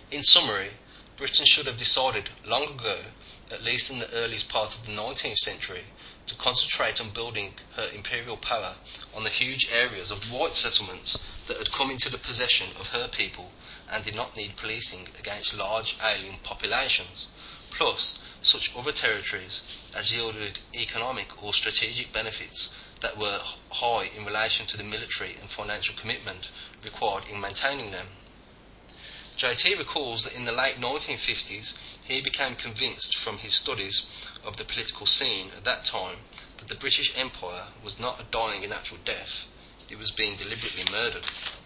In summary, Britain should have decided long ago, at least in the earliest part of the nineteenth century, to concentrate on building her imperial power on the huge areas of white settlements that had come into the possession of her people and did not need policing against large alien populations, plus such other territories as yielded economic or strategic benefits that were high in relation to the military and financial commitment required in maintaining them. J T recalls that in the late nineteen fifties he became convinced from his studies of the political scene at that time that the British Empire was not dying a natural death, it was being deliberately murdered.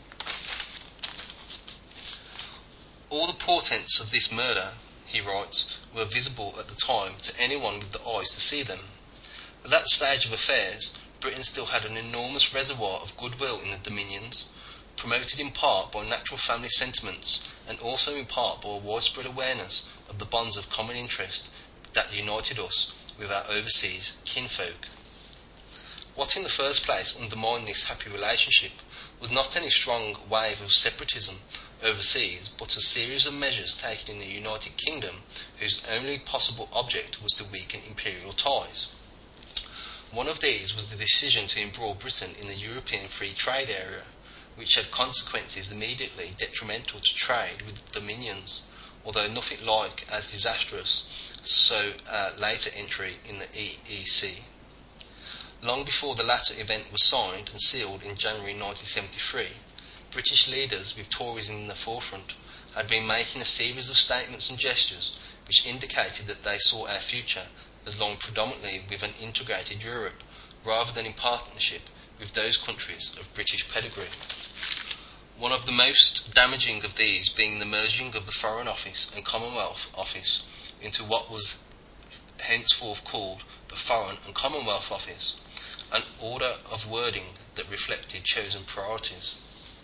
All the portents of this murder, he writes, were visible at the time to anyone with the eyes to see them. At that stage of affairs, Britain still had an enormous reservoir of goodwill in the dominions, promoted in part by natural family sentiments and also in part by a widespread awareness of the bonds of common interest that united us with our overseas kinfolk. What in the first place undermined this happy relationship was not any strong wave of separatism overseas, but a series of measures taken in the United Kingdom whose only possible object was to weaken imperial ties. One of these was the decision to embroil Britain in the European Free Trade Area, which had consequences immediately detrimental to trade with the dominions, although nothing like as disastrous so uh, later entry in the E E C. Long before the latter event was signed and sealed in January nineteen seventy-three, British leaders, with Tories in the forefront, had been making a series of statements and gestures which indicated that they saw our future as lying predominantly with an integrated Europe rather than in partnership with those countries of British pedigree. One of the most damaging of these being the merging of the Foreign Office and Commonwealth Office into what was henceforth called the Foreign and Commonwealth Office, an order of wording that reflected chosen priorities.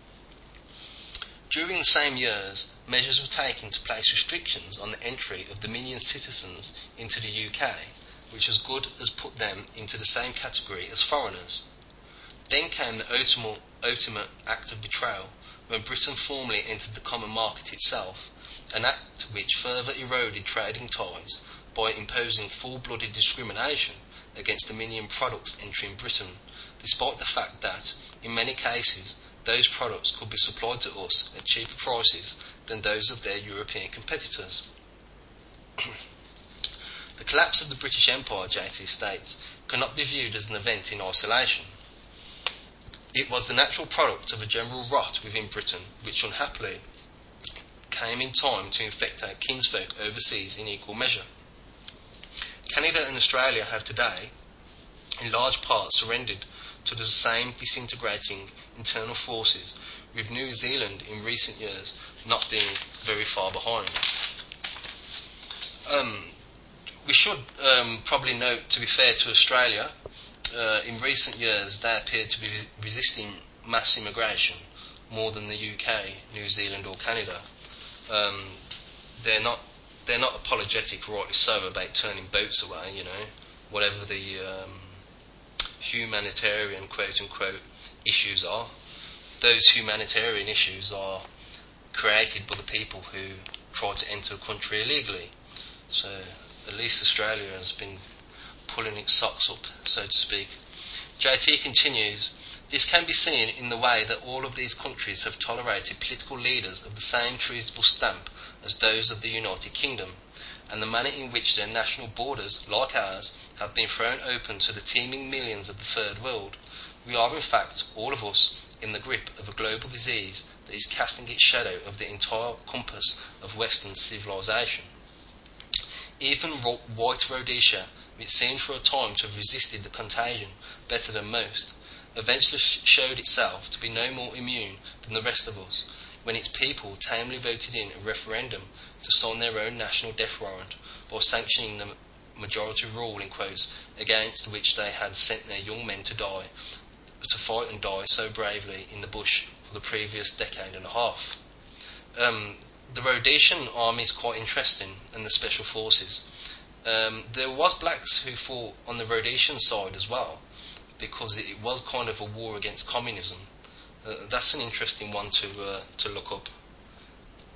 During the same years, measures were taken to place restrictions on the entry of Dominion citizens into the U K, which as good as put them into the same category as foreigners. Then came the ultimate, ultimate act of betrayal, when Britain formally entered the common market itself, an act which further eroded trading ties by imposing full-blooded discrimination against Dominion products entering Britain, despite the fact that, in many cases, those products could be supplied to us at cheaper prices than those of their European competitors. The collapse of the British Empire, J T states, cannot be viewed as an event in isolation. It was the natural product of a general rot within Britain, which unhappily came in time to infect our kinsfolk overseas in equal measure. Canada and Australia have today, in large part, surrendered to the same disintegrating internal forces, with New Zealand in recent years not being very far behind. Um, we should um, probably note, to be fair to Australia, uh, in recent years they appear to be res- resisting mass immigration more than the U K, New Zealand or Canada. Um, they're not they're not apologetic, rightly so, about turning boats away, you know, whatever the um, humanitarian quote-unquote issues are. Those humanitarian issues are created by the people who try to enter a country illegally. So at least Australia has been pulling its socks up, so to speak. J T continues, this can be seen in the way that all of these countries have tolerated political leaders of the same treasonable stamp as those of the United Kingdom, and the manner in which their national borders, like ours, have been thrown open to the teeming millions of the Third World. We are, in fact, all of us, in the grip of a global disease that is casting its shadow over the entire compass of Western civilization. Even White Rhodesia, which seemed for a time to have resisted the contagion better than most, eventually showed itself to be no more immune than the rest of us, when its people tamely voted in a referendum to sign their own national death warrant by sanctioning the majority rule, in quotes, against which they had sent their young men to die, to fight and die so bravely in the bush for the previous decade and a half. Um, the Rhodesian army is quite interesting, and the special forces. Um, there was blacks who fought on the Rhodesian side as well, because it, it was kind of a war against communism. Uh, that's an interesting one to uh, to look up.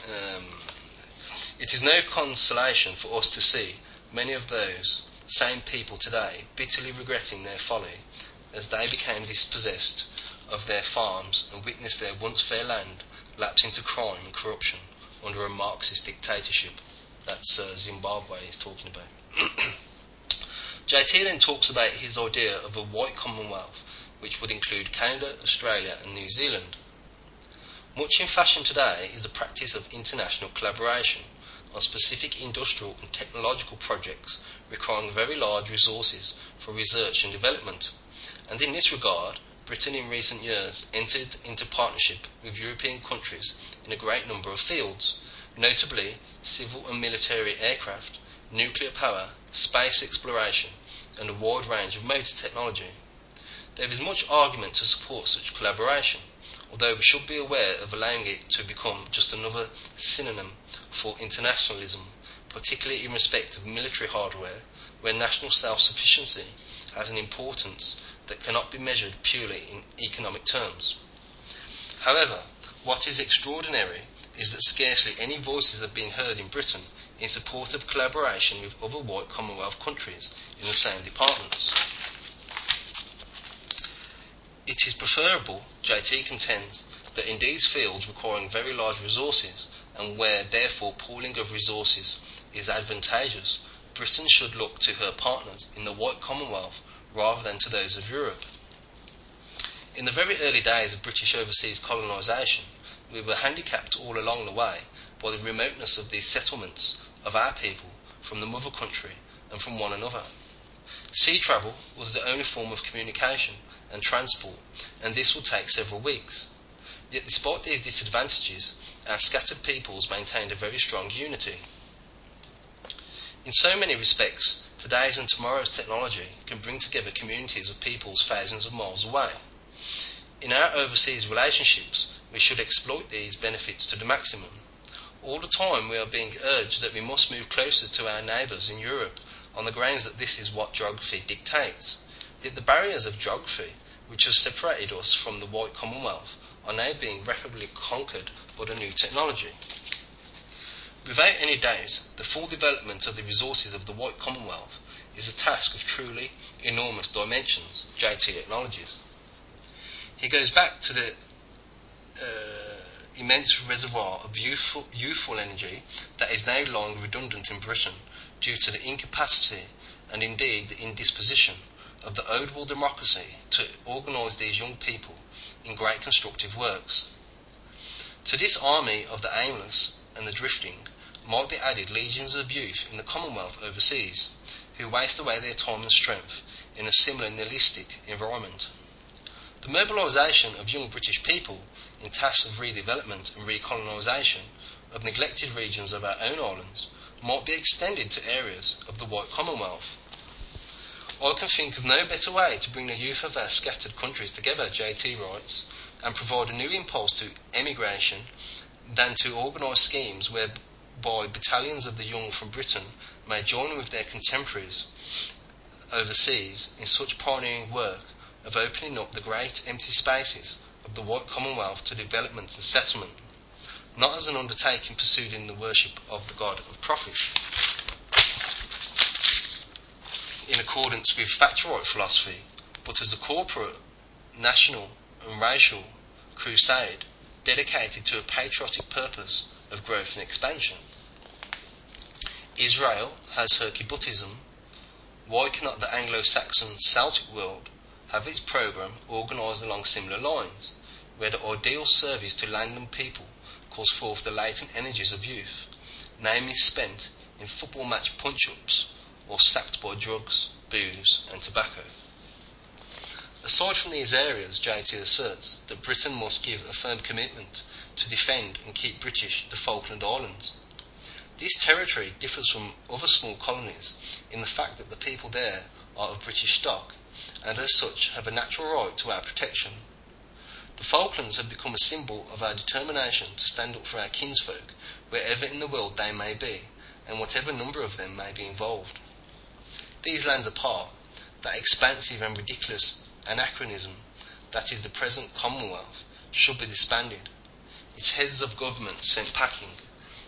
um, it is no consolation for us to see many of those same people today bitterly regretting their folly as they became dispossessed of their farms and witnessed their once fair land lapse into crime and corruption under a Marxist dictatorship. That's uh, Zimbabwe he's talking about. J T then talks about his idea of a white Commonwealth, which would include Canada, Australia and New Zealand. Much in fashion today is the practice of international collaboration on specific industrial and technological projects requiring very large resources for research and development, and in this regard, Britain in recent years entered into partnership with European countries in a great number of fields, notably civil and military aircraft, nuclear power, space exploration, and a wide range of motor technology. There is much argument to support such collaboration, although we should be aware of allowing it to become just another synonym for internationalism, particularly in respect of military hardware, where national self-sufficiency has an importance that cannot be measured purely in economic terms. However, what is extraordinary is that scarcely any voices have been heard in Britain in support of collaboration with other white Commonwealth countries in the same departments. It is preferable, J T contends, that in these fields requiring very large resources, and where therefore pooling of resources is advantageous, Britain should look to her partners in the white Commonwealth rather than to those of Europe. In the very early days of British overseas colonisation, we were handicapped all along the way by the remoteness of these settlements of our people from the mother country and from one another. Sea travel was the only form of communication and transport, and this would take several weeks. Yet despite these disadvantages, our scattered peoples maintained a very strong unity. In so many respects, today's and tomorrow's technology can bring together communities of peoples thousands of miles away. In our overseas relationships, we should exploit these benefits to the maximum. All the time we are being urged that we must move closer to our neighbours in Europe on the grounds that this is what geography dictates. Yet the barriers of geography, which have separated us from the white Commonwealth, are now being rapidly conquered by the new technology. Without any doubt, the full development of the resources of the white Commonwealth is a task of truly enormous dimensions, J T acknowledges. He goes back to the uh, immense reservoir of youthful, youthful energy that is now lying redundant in Britain due to the incapacity and indeed the indisposition of the old world democracy to organise these young people in great constructive works. To this army of the aimless and the drifting might be added legions of youth in the Commonwealth overseas, who waste away their time and strength in a similar nihilistic environment. The mobilisation of young British people in tasks of redevelopment and recolonisation of neglected regions of our own islands might be extended to areas of the white Commonwealth. I can think of no better way to bring the youth of our scattered countries together, J T writes, and provide a new impulse to emigration than to organise schemes whereby battalions of the young from Britain may join with their contemporaries overseas in such pioneering work of opening up the great empty spaces of the white Commonwealth to development and settlement, not as an undertaking pursued in the worship of the god of profit, in accordance with factor-right philosophy, but as a corporate, national and racial crusade dedicated to a patriotic purpose of growth and expansion. Israel has her kibbutzism. Why cannot the Anglo-Saxon Celtic world have its programme organised along similar lines, where the ideal service to land and people calls forth the latent energies of youth, namely spent in football match punch-ups or sapped by drugs, booze and tobacco? Aside from these areas, J T asserts that Britain must give a firm commitment to defend and keep British the Falkland Islands. This territory differs from other small colonies in the fact that the people there are of British stock and as such have a natural right to our protection. The Falklands have become a symbol of our determination to stand up for our kinsfolk wherever in the world they may be and whatever number of them may be involved. These lands apart, that expansive and ridiculous anachronism that is the present Commonwealth should be disbanded, its heads of government sent packing,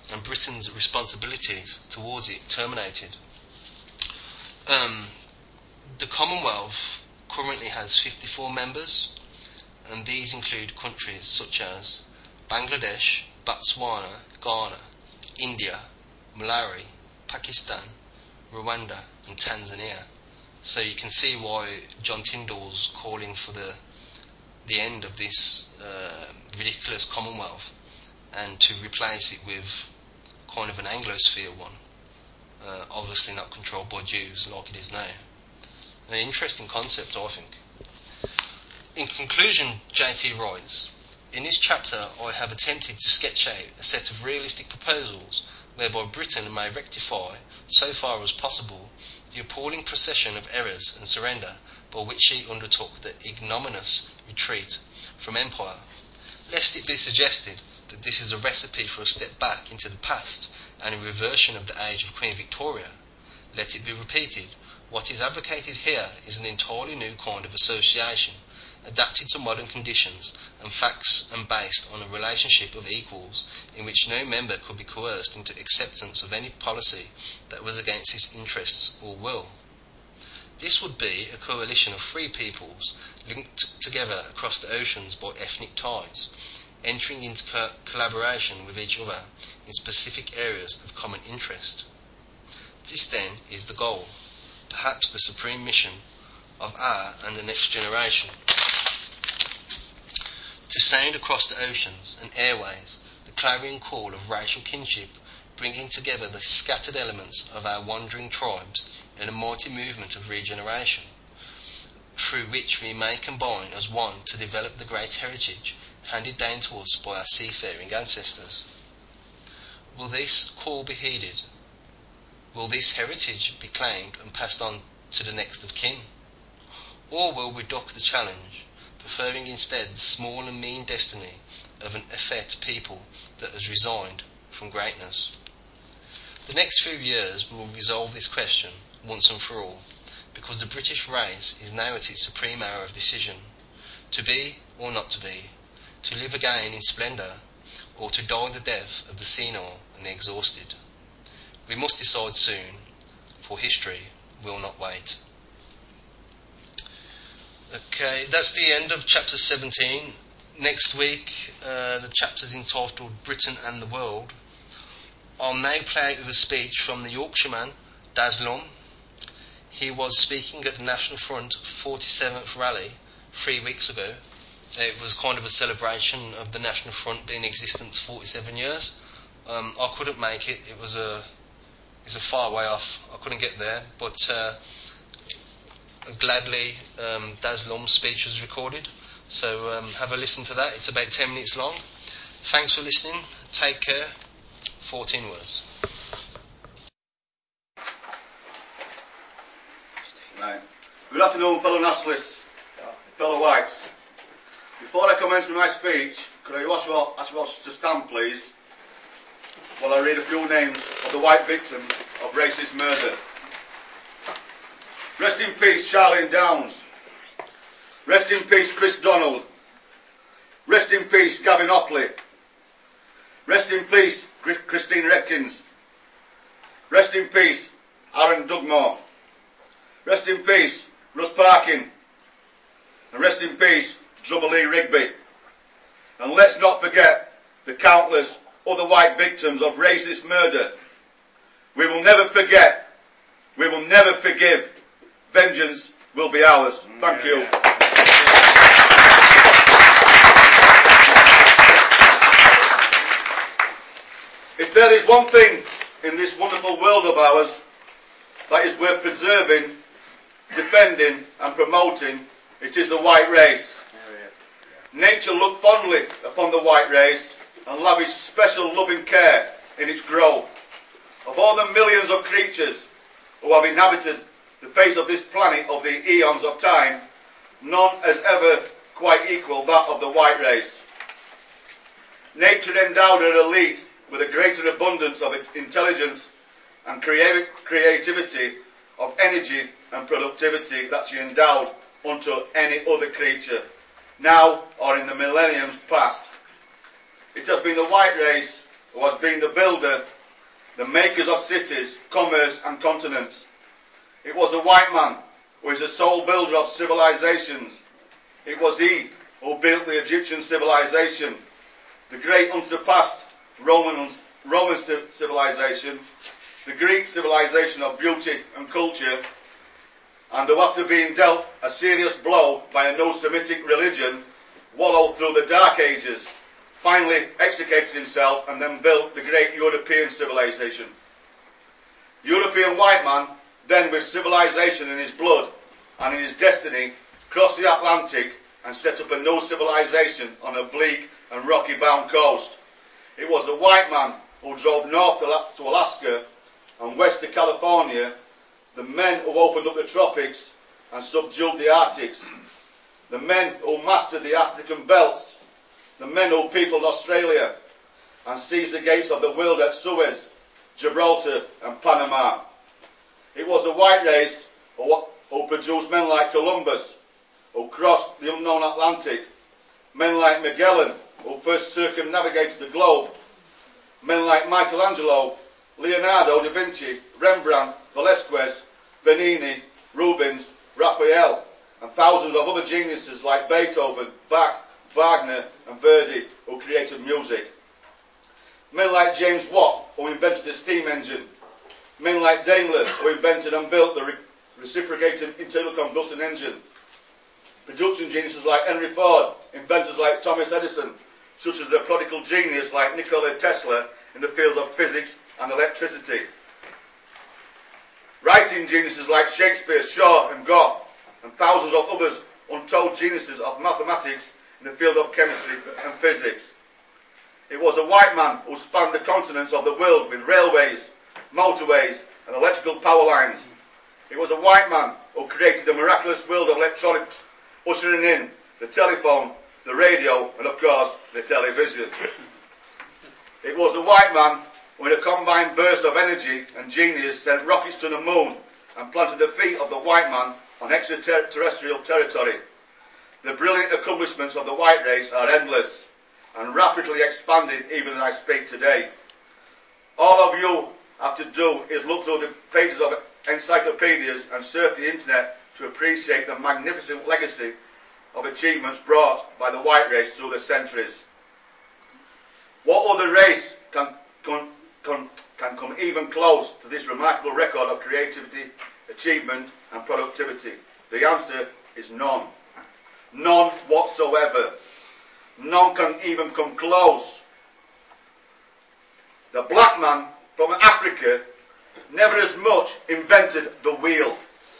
and Britain's responsibilities towards it terminated. Um, the Commonwealth currently has fifty-four members, and these include countries such as Bangladesh, Botswana, Ghana, India, Malawi, Pakistan, Rwanda and Tanzania. So you can see why John Tyndall's calling for the the end of this uh, ridiculous Commonwealth and to replace it with kind of an Anglosphere one, uh, obviously not controlled by Jews like it is now. An interesting concept, I think. In conclusion, J T writes, in this chapter I have attempted to sketch out a set of realistic proposals whereby Britain may rectify, so far as possible, the appalling procession of errors and surrender by which she undertook the ignominious retreat from empire, lest it be suggested that this is a recipe for a step back into the past and a reversion of the age of Queen Victoria. Let it be repeated, what is advocated here is an entirely new kind of association, adapted to modern conditions and facts and based on a relationship of equals in which no member could be coerced into acceptance of any policy that was against his interests or will. This would be a coalition of free peoples linked together across the oceans by ethnic ties, entering into co- collaboration with each other in specific areas of common interest. This then is the goal, perhaps the supreme mission of our and the next generation. To sound across the oceans and airways the clarion call of racial kinship, bringing together the scattered elements of our wandering tribes in a mighty movement of regeneration, through which we may combine as one to develop the great heritage handed down to us by our seafaring ancestors. Will this call be heeded? Will this heritage be claimed and passed on to the next of kin? Or will we duck the challenge, preferring instead the small and mean destiny of an effete people that has resigned from greatness? The next few years will resolve this question once and for all, because the British race is now at its supreme hour of decision, to be or not to be, to live again in splendour, or to die the death of the senile and the exhausted. We must decide soon, for history will not wait. Okay, that's the end of chapter seventeen. Next week, uh, the chapter is entitled Britain and the World. I'll now play out with a speech from the Yorkshireman, Daz Lum. He was speaking at the National Front forty-seventh Rally three weeks ago. It was kind of a celebration of the National Front being in existence forty-seven years. Um, I couldn't make it. It was a it's a far way off. I couldn't get there, but uh, gladly um, Daz Lum's speech was recorded. So um, have a listen to that. It's about ten minutes long. Thanks for listening. Take care. fourteen words. Right. Good afternoon, fellow nationalists, fellow whites. Before I commence with my speech, could I ask you ask you to stand, please, while I read a few names of the white victims of racist murder. Rest in peace, Charlene Downs. Rest in peace, Chris Donald. Rest in peace, Gavin Opley. Rest in peace, Christine Redkins. Rest in peace, Aaron Dugmore. Rest in peace, Russ Parkin. And rest in peace, drummer Lee Rigby. And let's not forget the countless other white victims of racist murder. We will never forget. We will never forgive. Vengeance will be ours. Thank you. If there is one thing in this wonderful world of ours that is worth preserving, defending and promoting, it is the white race. Nature looked fondly upon the white race and lavished special loving care in its growth. Of all the millions of creatures who have inhabited the face of this planet of the eons of time, none has ever quite equaled that of the white race. Nature endowed her elite with a greater abundance of intelligence and creative creativity, of energy and productivity that she endowed unto any other creature, now or in the millenniums past. It has been the white race who has been the builder, the makers of cities, commerce and continents. It was a white man who is the sole builder of civilizations. It was he who built the Egyptian civilization, the great unsurpassed Roman, Roman civilization, the Greek civilization of beauty and culture, and who, after being dealt a serious blow by a no-Semitic religion, wallowed through the Dark Ages, finally extricated himself and then built the great European civilization. The European white man, then with civilization in his blood and in his destiny, crossed the Atlantic and set up a new civilization on a bleak and rocky-bound coast. It was the white man who drove north to Alaska and west to California, the men who opened up the tropics and subdued the Arctics, the men who mastered the African belts, the men who peopled Australia and seized the gates of the world at Suez, Gibraltar and Panama. It was the white race who, who produced men like Columbus, who crossed the unknown Atlantic, men like Magellan, who first circumnavigated the globe, men like Michelangelo, Leonardo da Vinci, Rembrandt, Velázquez, Bernini, Rubens, Raphael, and thousands of other geniuses like Beethoven, Bach, Wagner and Verdi, who created music. Men like James Watt, who invented the steam engine. Men like Daimler, who invented and built the re- reciprocating internal combustion engine. Production geniuses like Henry Ford, inventors like Thomas Edison, such as the prodigal genius like Nikola Tesla in the fields of physics and electricity. Writing geniuses like Shakespeare, Shaw and Goethe, and thousands of others untold geniuses of mathematics in the field of chemistry and physics. It was a white man who spanned the continents of the world with railways, motorways and electrical power lines. It was a white man who created the miraculous world of electronics, ushering in the telephone, the radio and of course the television. It was a white man who, in a combined burst of energy and genius, sent rockets to the moon and planted the feet of the white man on extraterrestrial territory. The brilliant accomplishments of the white race are endless and rapidly expanding even as I speak today. All of you have to do is look through the pages of encyclopedias and surf the internet to appreciate the magnificent legacy of achievements brought by the white race through the centuries. What other race can, can, can, can come even close to this remarkable record of creativity, achievement and productivity? The answer is none. None whatsoever. None can even come close. The black man from Africa never as much invented the wheel.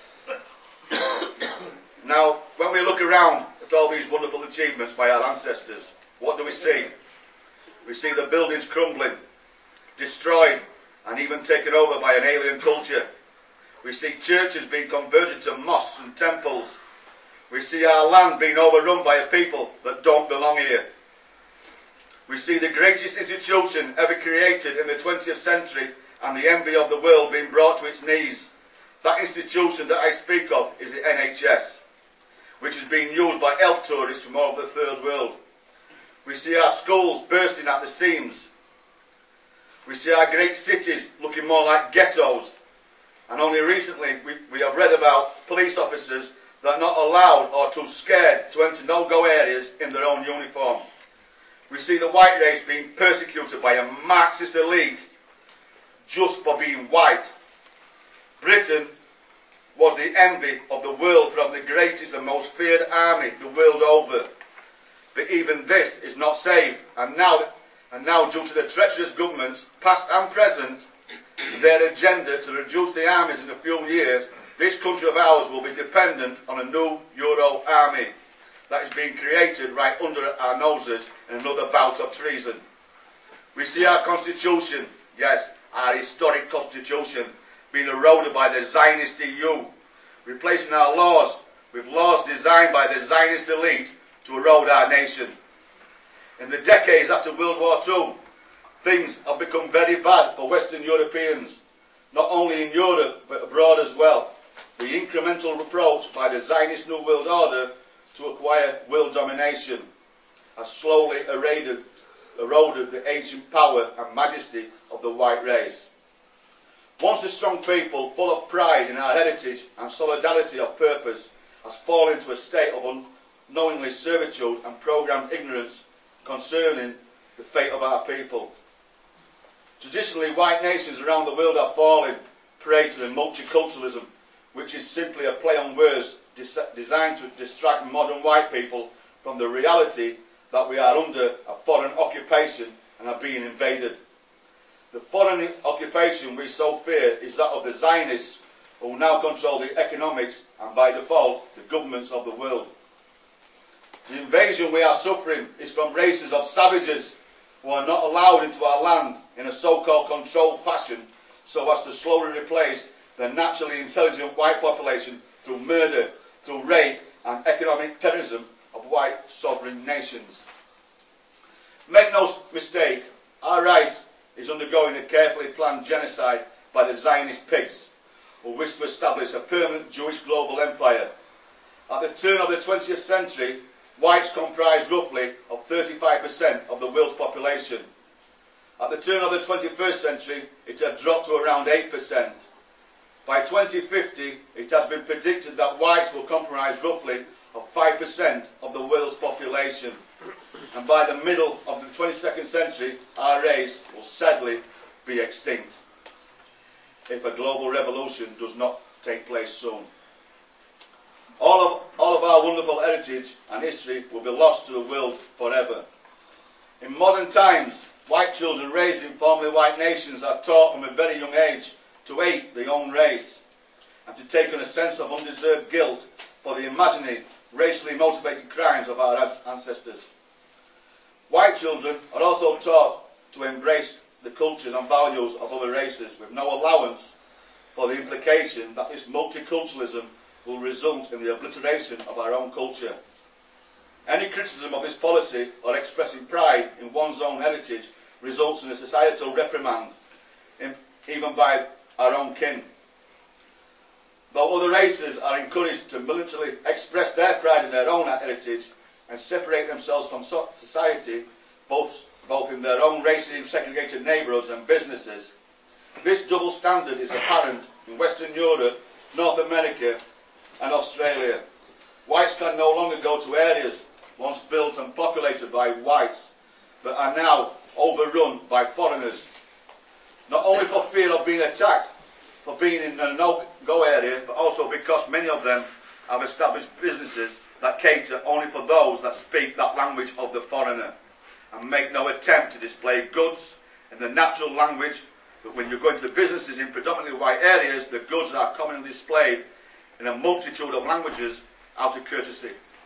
Now, when we look around at all these wonderful achievements by our ancestors, what do we see? We see the buildings crumbling, destroyed, and even taken over by an alien culture. We see churches being converted to mosques and temples. We see our land being overrun by a people that don't belong here. We see the greatest institution ever created in the twentieth century and the envy of the world being brought to its knees. That institution that I speak of is the N H S, which is being used by health tourists from all over the third world. We see our schools bursting at the seams. We see our great cities looking more like ghettos. And only recently we, we have read about police officers that are not allowed or too scared to enter no-go areas in their own uniform. We see the white race being persecuted by a Marxist elite just for being white. Britain was the envy of the world from the greatest and most feared army the world over. But even this is not safe, and now, and now due to the treacherous governments, past and present, their agenda to reduce the armies in a few years, this country of ours will be dependent on a new Euro army that is being created right under our noses in another bout of treason. We see our constitution, yes, our historic constitution, being eroded by the Zionist E U, replacing our laws with laws designed by the Zionist elite to erode our nation. In the decades after World War Two, things have become very bad for Western Europeans, not only in Europe but abroad as well. The incremental approach by the Zionist New World Order to acquire world domination has slowly eroded eroded the ancient power and majesty of the white race. Once the strong people, full of pride in our heritage and solidarity of purpose, has fallen into a state of unknowingly servitude and programmed ignorance concerning the fate of our people. Traditionally, white nations around the world have fallen prey to the multiculturalism, which is simply a play on words designed to distract modern white people from the reality that we are under a foreign occupation and are being invaded. The foreign occupation we so fear is that of the Zionists, who now control the economics and by default the governments of the world. The invasion we are suffering is from races of savages who are not allowed into our land in a so-called controlled fashion so as to slowly replace the naturally intelligent white population through murder, through rape and economic terrorism of white sovereign nations. Make no mistake, our race is undergoing a carefully planned genocide by the Zionist pigs who wish to establish a permanent Jewish global empire. At the turn of the twentieth century, whites comprised roughly of thirty-five percent of the world's population. At the turn of the twenty-first century, it had dropped to around eight percent. By twenty fifty, it has been predicted that whites will comprise roughly of five percent of the world's population. And by the middle of the twenty-second century, our race will sadly be extinct if a global revolution does not take place soon. All of, all of our wonderful heritage and history will be lost to the world forever. In modern times, white children raised in formerly white nations are taught from a very young age to hate their own race and to take on a sense of undeserved guilt for the imaginary, racially motivated crimes of our ancestors. White children are also taught to embrace the cultures and values of other races with no allowance for the implication that this multiculturalism will result in the obliteration of our own culture. Any criticism of this policy or expressing pride in one's own heritage results in a societal reprimand, in, even by our own kin. Though other races are encouraged to militarily express their pride in their own heritage and separate themselves from society, both, both in their own racially segregated neighbourhoods and businesses, this double standard is apparent in Western Europe, North America and Australia. Whites can no longer go to areas once built and populated by whites, but are now overrun by foreigners, not only for fear of being attacked for being in a no-go area, but also because many of them have established businesses that cater only for those that speak that language of the foreigner and make no attempt to display goods in the natural language. But when you go into businesses in predominantly white areas, the goods are commonly displayed in a multitude of languages out of courtesy.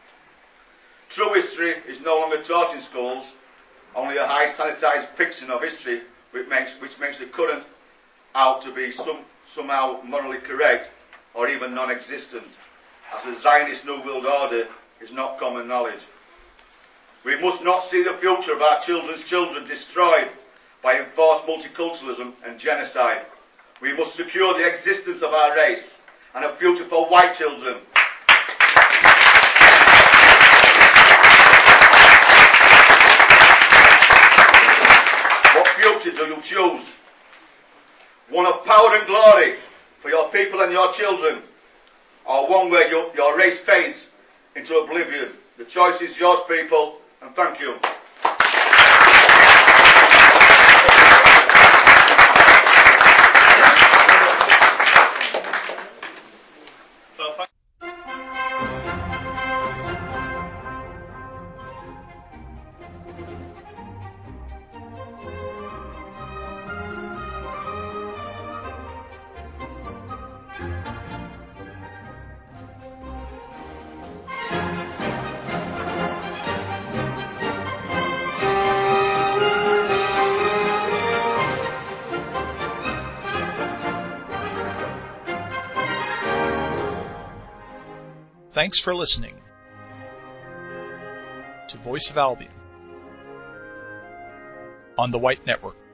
True history is no longer taught in schools, only a high sanitized fiction of history which makes, which makes the current out to be some, somehow morally correct or even non-existent, as the Zionist New World Order is not common knowledge. We must not see the future of our children's children destroyed by enforced multiculturalism and genocide. We must secure the existence of our race and a future for white children. What future do you choose? One of power and glory for your people and your children, or one where your, your race fades into oblivion? The choice is yours, people, and thank you. Thanks for listening to Voice of Albion on the White Network.